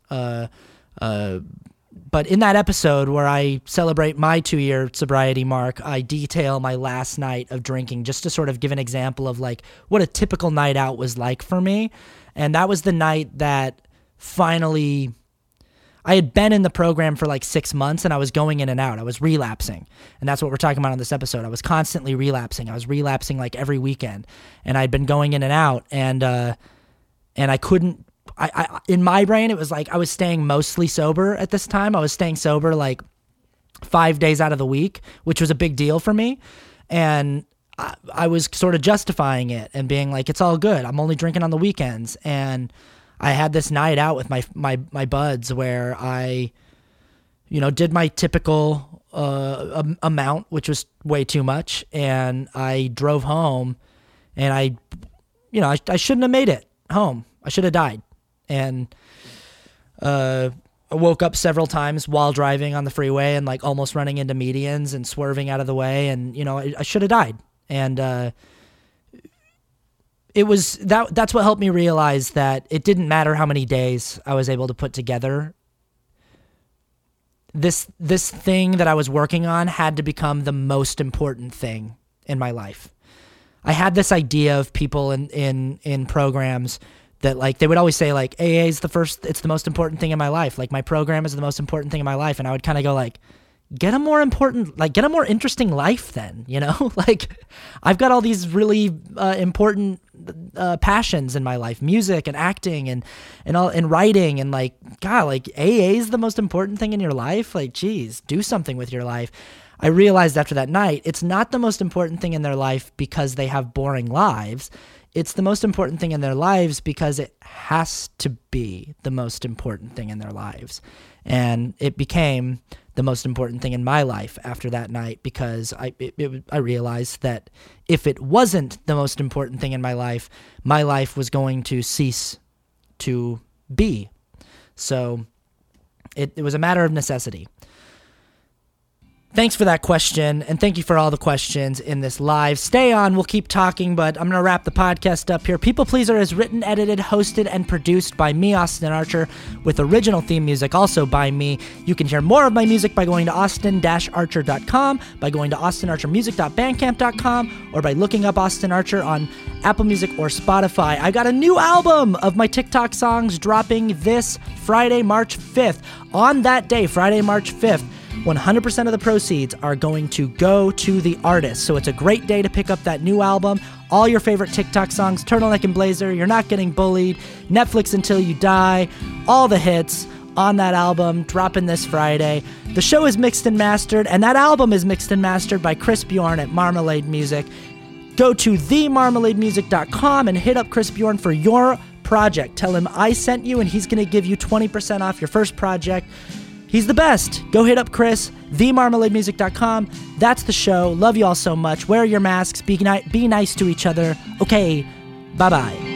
But in that episode where I celebrate my 2-year sobriety mark, I detail my last night of drinking just to sort of give an example of like what a typical night out was like for me. And that was the night that finally, I had been in the program for like 6 months and I was going in and out. I was relapsing. And that's what we're talking about on this episode. I was constantly relapsing. I was relapsing like every weekend. And I'd been going in and out, and I couldn't, in my brain, it was like I was staying mostly sober at this time. I was staying sober like 5 days out of the week, which was a big deal for me. And I was sort of justifying it and being like, it's all good. I'm only drinking on the weekends. And I had this night out with my buds where I, did my typical amount, which was way too much. And I drove home, and I shouldn't have made it home. I should have died. And I woke up several times while driving on the freeway and like almost running into medians and swerving out of the way. And, I should have died. And it was that's what helped me realize that it didn't matter how many days I was able to put together. This thing that I was working on had to become the most important thing in my life. I had this idea of people in programs that like they would always say like AA is it's the most important thing in my life. Like my program is the most important thing in my life. And I would kind of go like, get a more interesting life then, like I've got all these really important passions in my life, music and acting and writing, and like, God, like AA is the most important thing in your life. Like, geez, do something with your life. I realized after that night, it's not the most important thing in their life because they have boring lives. It's the most important thing in their lives because it has to be the most important thing in their lives. And it became the most important thing in my life after that night because I realized that if it wasn't the most important thing in my life was going to cease to be. So it was a matter of necessity. Thanks for that question, and thank you for all the questions in this live. Stay on, we'll keep talking, but I'm going to wrap the podcast up here. People Pleaser is written, edited, hosted, and produced by me, Austin Archer, with original theme music also by me. You can hear more of my music by going to austin-archer.com, by going to austinarchermusic.bandcamp.com, or by looking up Austin Archer on Apple Music or Spotify. I got a new album of my TikTok songs dropping this Friday, March 5th. On that day, Friday, March 5th, 100% of the proceeds are going to go to the artist. So it's a great day to pick up that new album. All your favorite TikTok songs, Turtleneck and Blazer, You're Not Getting Bullied, Netflix Until You Die, all the hits, on that album, dropping this Friday. The show is mixed and mastered, and that album is mixed and mastered by Chris Bjorn at Marmalade Music. Go to themarmalademusic.com and hit up Chris Bjorn for your project. Tell him I sent you, and he's going to give you 20% off your first project. He's the best. Go hit up Chris, themarmalademusic.com. That's the show. Love you all so much. Wear your masks. Be nice to each other. Okay, bye-bye.